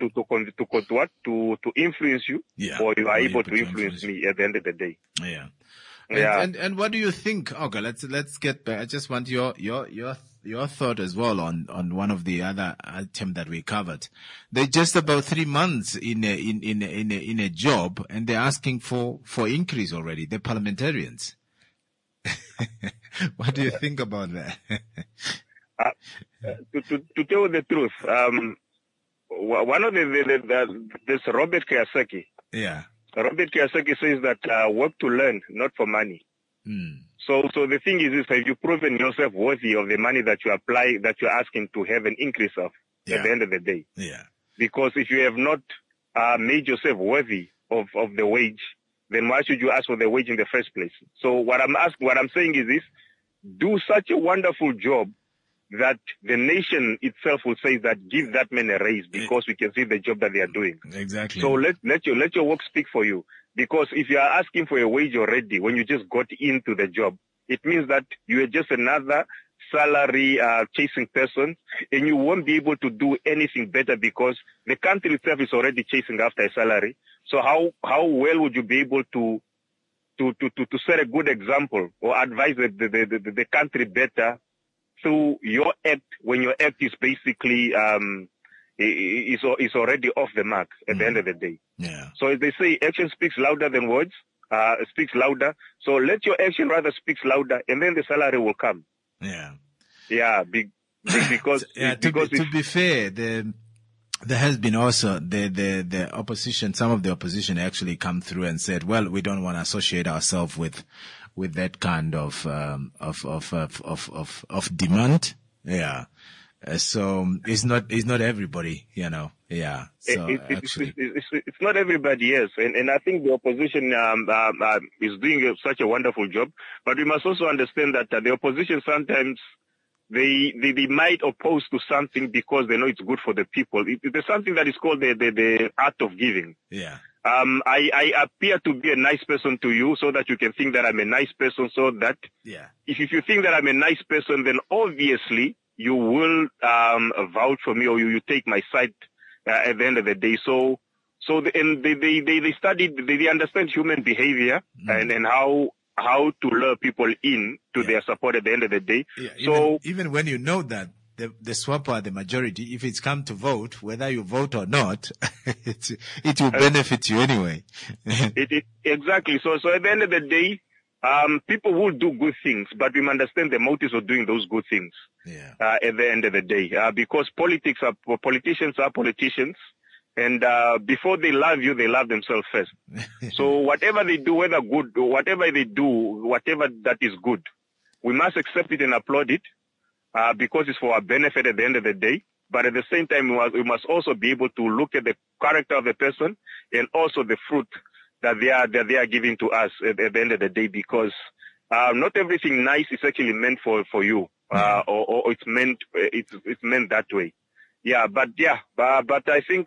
to influence you, or you are able to influence me at the end of the day. Yeah. Yeah. And what do you think? Okay, let's get back. I just want your thought as well on one of the other items that we covered. They're just about 3 months in a job, and they're asking for increase already. They're parliamentarians. What do you think about that? To tell the truth, one of this Robert Kiyosaki. Yeah. Robert Kiyosaki says that work to learn, not for money. So the thing is, have you proven yourself worthy of the money that you're asking to have an increase of at the end of the day? Yeah. Because if you have not made yourself worthy of the wage, then why should you ask for the wage in the first place? So what I'm saying is this: do such a wonderful job that the nation itself will say that give that man a raise, because we can see the job that they are doing. Exactly. So let your work speak for you. Because if you are asking for a wage already when you just got into the job, it means that you are just another salary chasing person, and you won't be able to do anything better because the country itself is already chasing after a salary. So how well would you be able to set a good example or advise the country better through your act, when your act is basically is already off the mark at the end of the day? Yeah. So as they say, action speaks louder than words. Speaks louder. So let your action rather speaks louder, and then the salary will come. Yeah. Yeah. Because to be fair, there has been also the opposition. Some of the opposition actually come through and said, "Well, we don't want to associate ourselves with that kind of demand." Yeah. So it's not everybody, you know. Yeah. So it's not everybody, yes. And I think the opposition is doing such a wonderful job. But we must also understand that the opposition sometimes they might oppose to something because they know it's good for the people. There's something that is called the art of giving. Yeah. I appear to be a nice person to you so that you can think that I'm a nice person, so that if you think that I'm a nice person, then obviously you will vouch for me, or you take my side at the end of the day. So they studied, they understand human behavior and how to lure people in to their support at the end of the day. Yeah, even when you know that the SWAPO are the majority, if it's come to vote, whether you vote or not, it will benefit you anyway. Exactly. So at the end of the day, people will do good things, but we understand the motives of doing those good things. At the end of the day, because politicians are politicians, and before they love you, they love themselves first. So whatever they do, whether good, whatever they do, whatever that is good, we must accept it and applaud it, because it's for our benefit at the end of the day. But at the same time, we must also be able to look at the character of the person and also the fruit that they are giving to us at the end of the day, because not everything nice is actually meant for you, or it's meant that way. But I think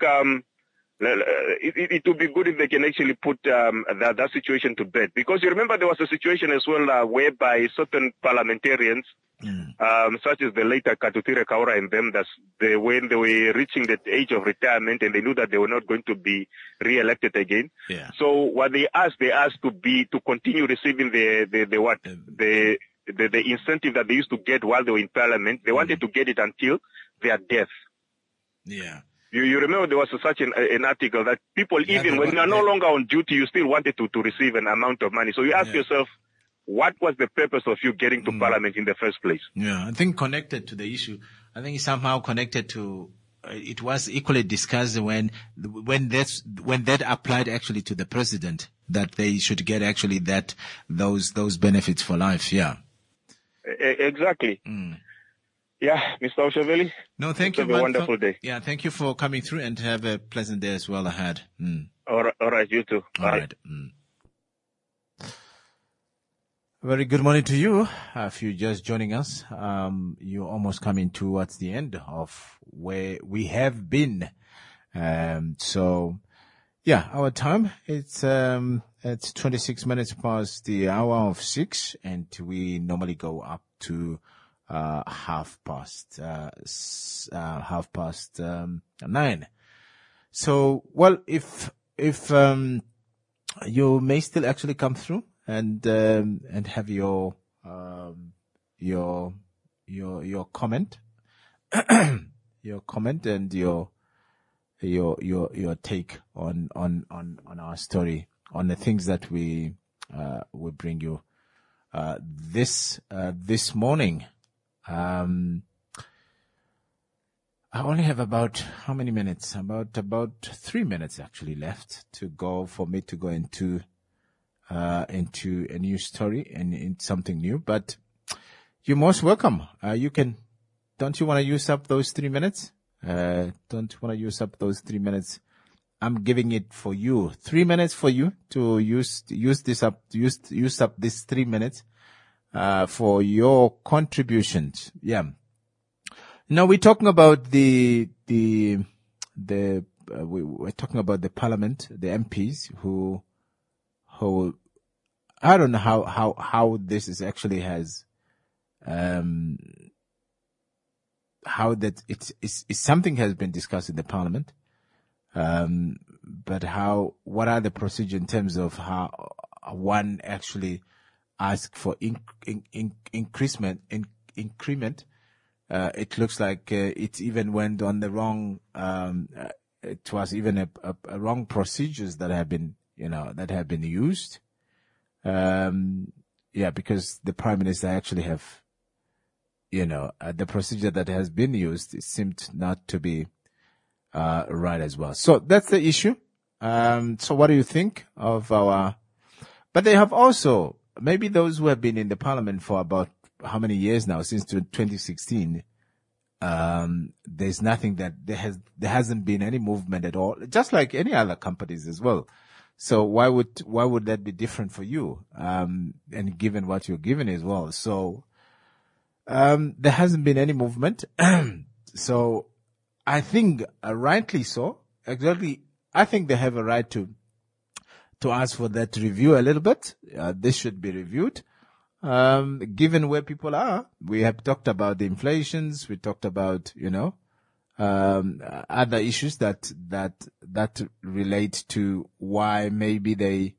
it would be good if they can actually put that situation to bed, because you remember there was a situation as well whereby certain parliamentarians, such as the later Katutire Kaura and them, when they were reaching the age of retirement and they knew that they were not going to be re-elected again. So what they asked to continue receiving the incentive that they used to get while they were in parliament. They wanted to get it until their death. You remember there was such an article that people, even when you are no longer on duty, you still wanted to receive an amount of money. So you ask yourself, what was the purpose of you getting to parliament in the first place? I think connected to the issue, I think somehow connected to, it was equally discussed when that applied actually to the president, that they should get actually those benefits for life. Exactly. Mr. Oshaveli. No, thank you. Have a wonderful day. Thank you for coming through, and have a pleasant day as well ahead. All right, you too. All right. Very good morning to you. If you're just joining us, you're almost coming towards the end of where we have been. Our time, it's 26 minutes past the hour of 6, and we normally go up to half past 9. So, well, if you may still actually come through and have your comment, your comment and your take on our story, on the things that we bring you this morning. I only have about how many minutes? About 3 minutes actually left to go for me to go into a new story and in something new. But you're most welcome. Don't you want to use up those 3 minutes? Don't want to use up those 3 minutes. I'm giving it for you. 3 minutes for you to use up this 3 minutes for your contributions. Now we're talking about we're talking about the parliament, the MPs who I don't know how this is actually has how that it's something has been discussed in the parliament, but what are the procedure in terms of how one actually ask for increment. It looks like it even went on the wrong. It was even a wrong procedures that have been used. Because the Prime Minister actually have, the procedure that has been used, it seemed not to be right as well. So that's the issue. So what do you think of but they have also, maybe those who have been in the parliament for about how many years now, since 2016, there's nothing that there hasn't been any movement at all, just like any other companies as well. So why would that be different for you? And given what you're given as well. So, there hasn't been any movement. So I think rightly so. Exactly. I think they have a right to ask for that review a little bit. This should be reviewed. Given where people are, we have talked about the inflations. We talked about, other issues that relate to why maybe the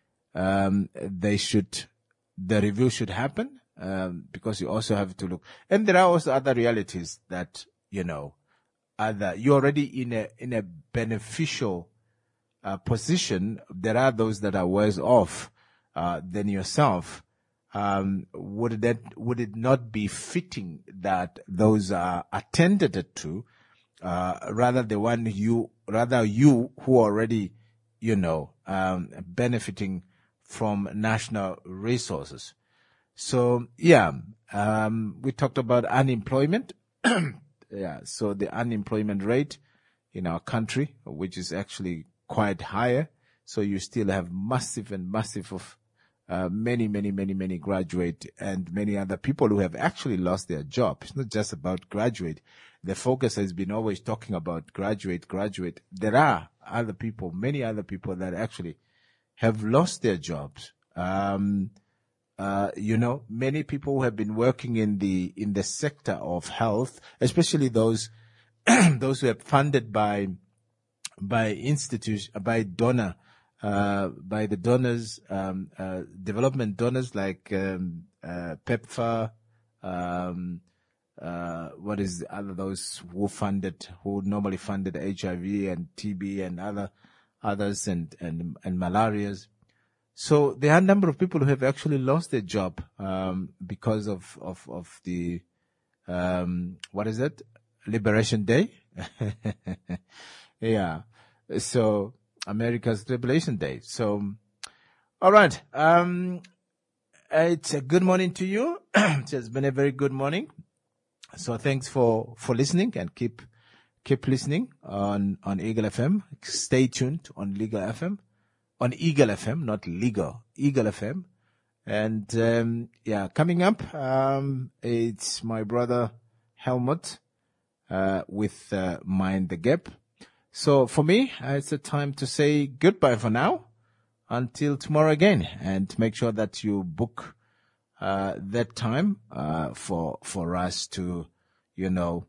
review should happen. Because you also have to look, and there are also other realities that, you're already in a beneficial position. There are those that are worse off than yourself. would it not be fitting that those are attended to, rather you who are already, benefiting from national resources? So, we talked about unemployment. So the unemployment rate in our country, which is actually quite higher. So you still have massive of many graduate and many other people who have actually lost their job. It's not just about graduate. The focus has been always talking about graduate. There are other people, many other people that actually have lost their jobs. Many people who have been working in the sector of health, especially those who have funded by institution, by the donors, development donors like PEPFAR, what is the other, those who normally funded HIV and TB and others and malarias. So there are a number of people who have actually lost their job because of the what is it? Liberation Day. Yeah. So America's Liberation Day. So all right. It's a good morning to you. It has been a very good morning. So thanks for listening, and keep listening on Eagle FM. Stay tuned on Legal FM. On Eagle FM, not legal, Eagle FM. And, coming up, it's my brother Helmut, with, Mind the Gap. So for me, it's a time to say goodbye for now until tomorrow again, and make sure that you book, that time, for us to, to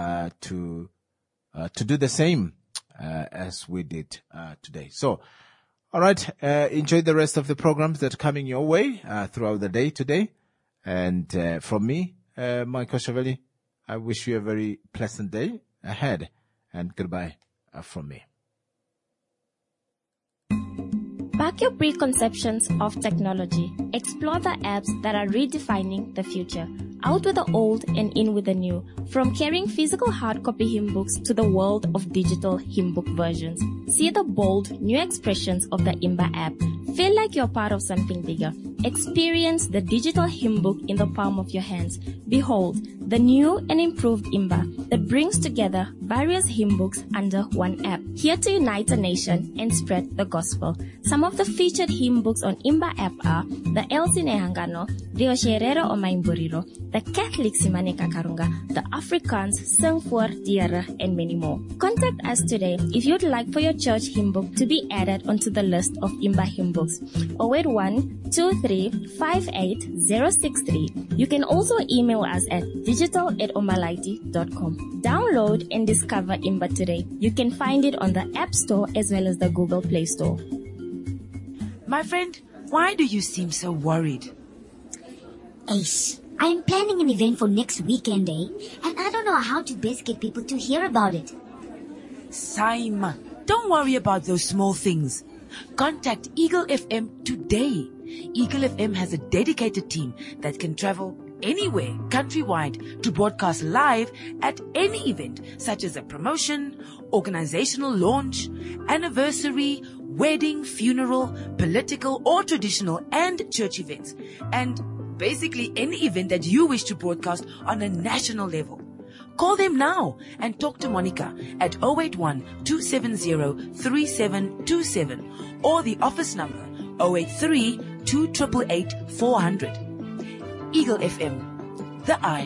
do the same, as we did, today. So, all right. Enjoy the rest of the programs that are coming your way throughout the day today. And from me, Michael Shavelli, I wish you a very pleasant day ahead. And goodbye from me. Back your preconceptions of technology. Explore the apps that are redefining the future. Out with the old and in with the new. From carrying physical hard copy hymn books to the world of digital hymn book versions. See the bold, new expressions of the Imba app. Feel like you're part of something bigger. Experience the digital hymn book in the palm of your hands. Behold, the new and improved Imba that brings together various hymn books under one app. Here to unite a nation and spread the gospel. Some of the featured hymn books on Imba app are the Elsie Nehangano, Rio Sherero o Maimburiro, the Catholic Simane Kakarunga, the Afrikaans Sing voor Diere, and many more. Contact us today if you'd like for your church hymn book to be added onto the list of Imba hymn books. 081-2358-063. You can also email us at digital@omalaiti.com. Download and discover Imba today. You can find it on the App Store as well as the Google Play Store. My friend, why do you seem so worried? Ace, I'm planning an event for next weekend, and I don't know how to best get people to hear about it. Saima, don't worry about those small things. Contact Eagle FM today. Eagle FM has a dedicated team that can travel anywhere countrywide to broadcast live at any event, such as a promotion, organizational launch, anniversary, wedding, funeral, political or traditional and church events, and basically any event that you wish to broadcast on a national level. Call them now and talk to Monica at 081-270-3727 or the office number 083-288-400. Eagle FM, the eye.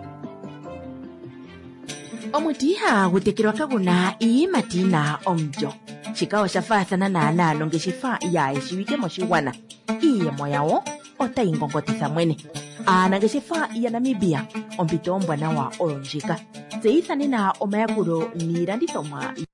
Omutiha gutekirwa kaguna ii matina omjo. Chikao shafathana na nalo ngeshifa ya ishiwite moshiwana. Iye moyao ota ingongotisa mwene. Ana ngeshifa ya Namibia ompito mbwana wa oronjika. Zeithani na omayakuro niranditoma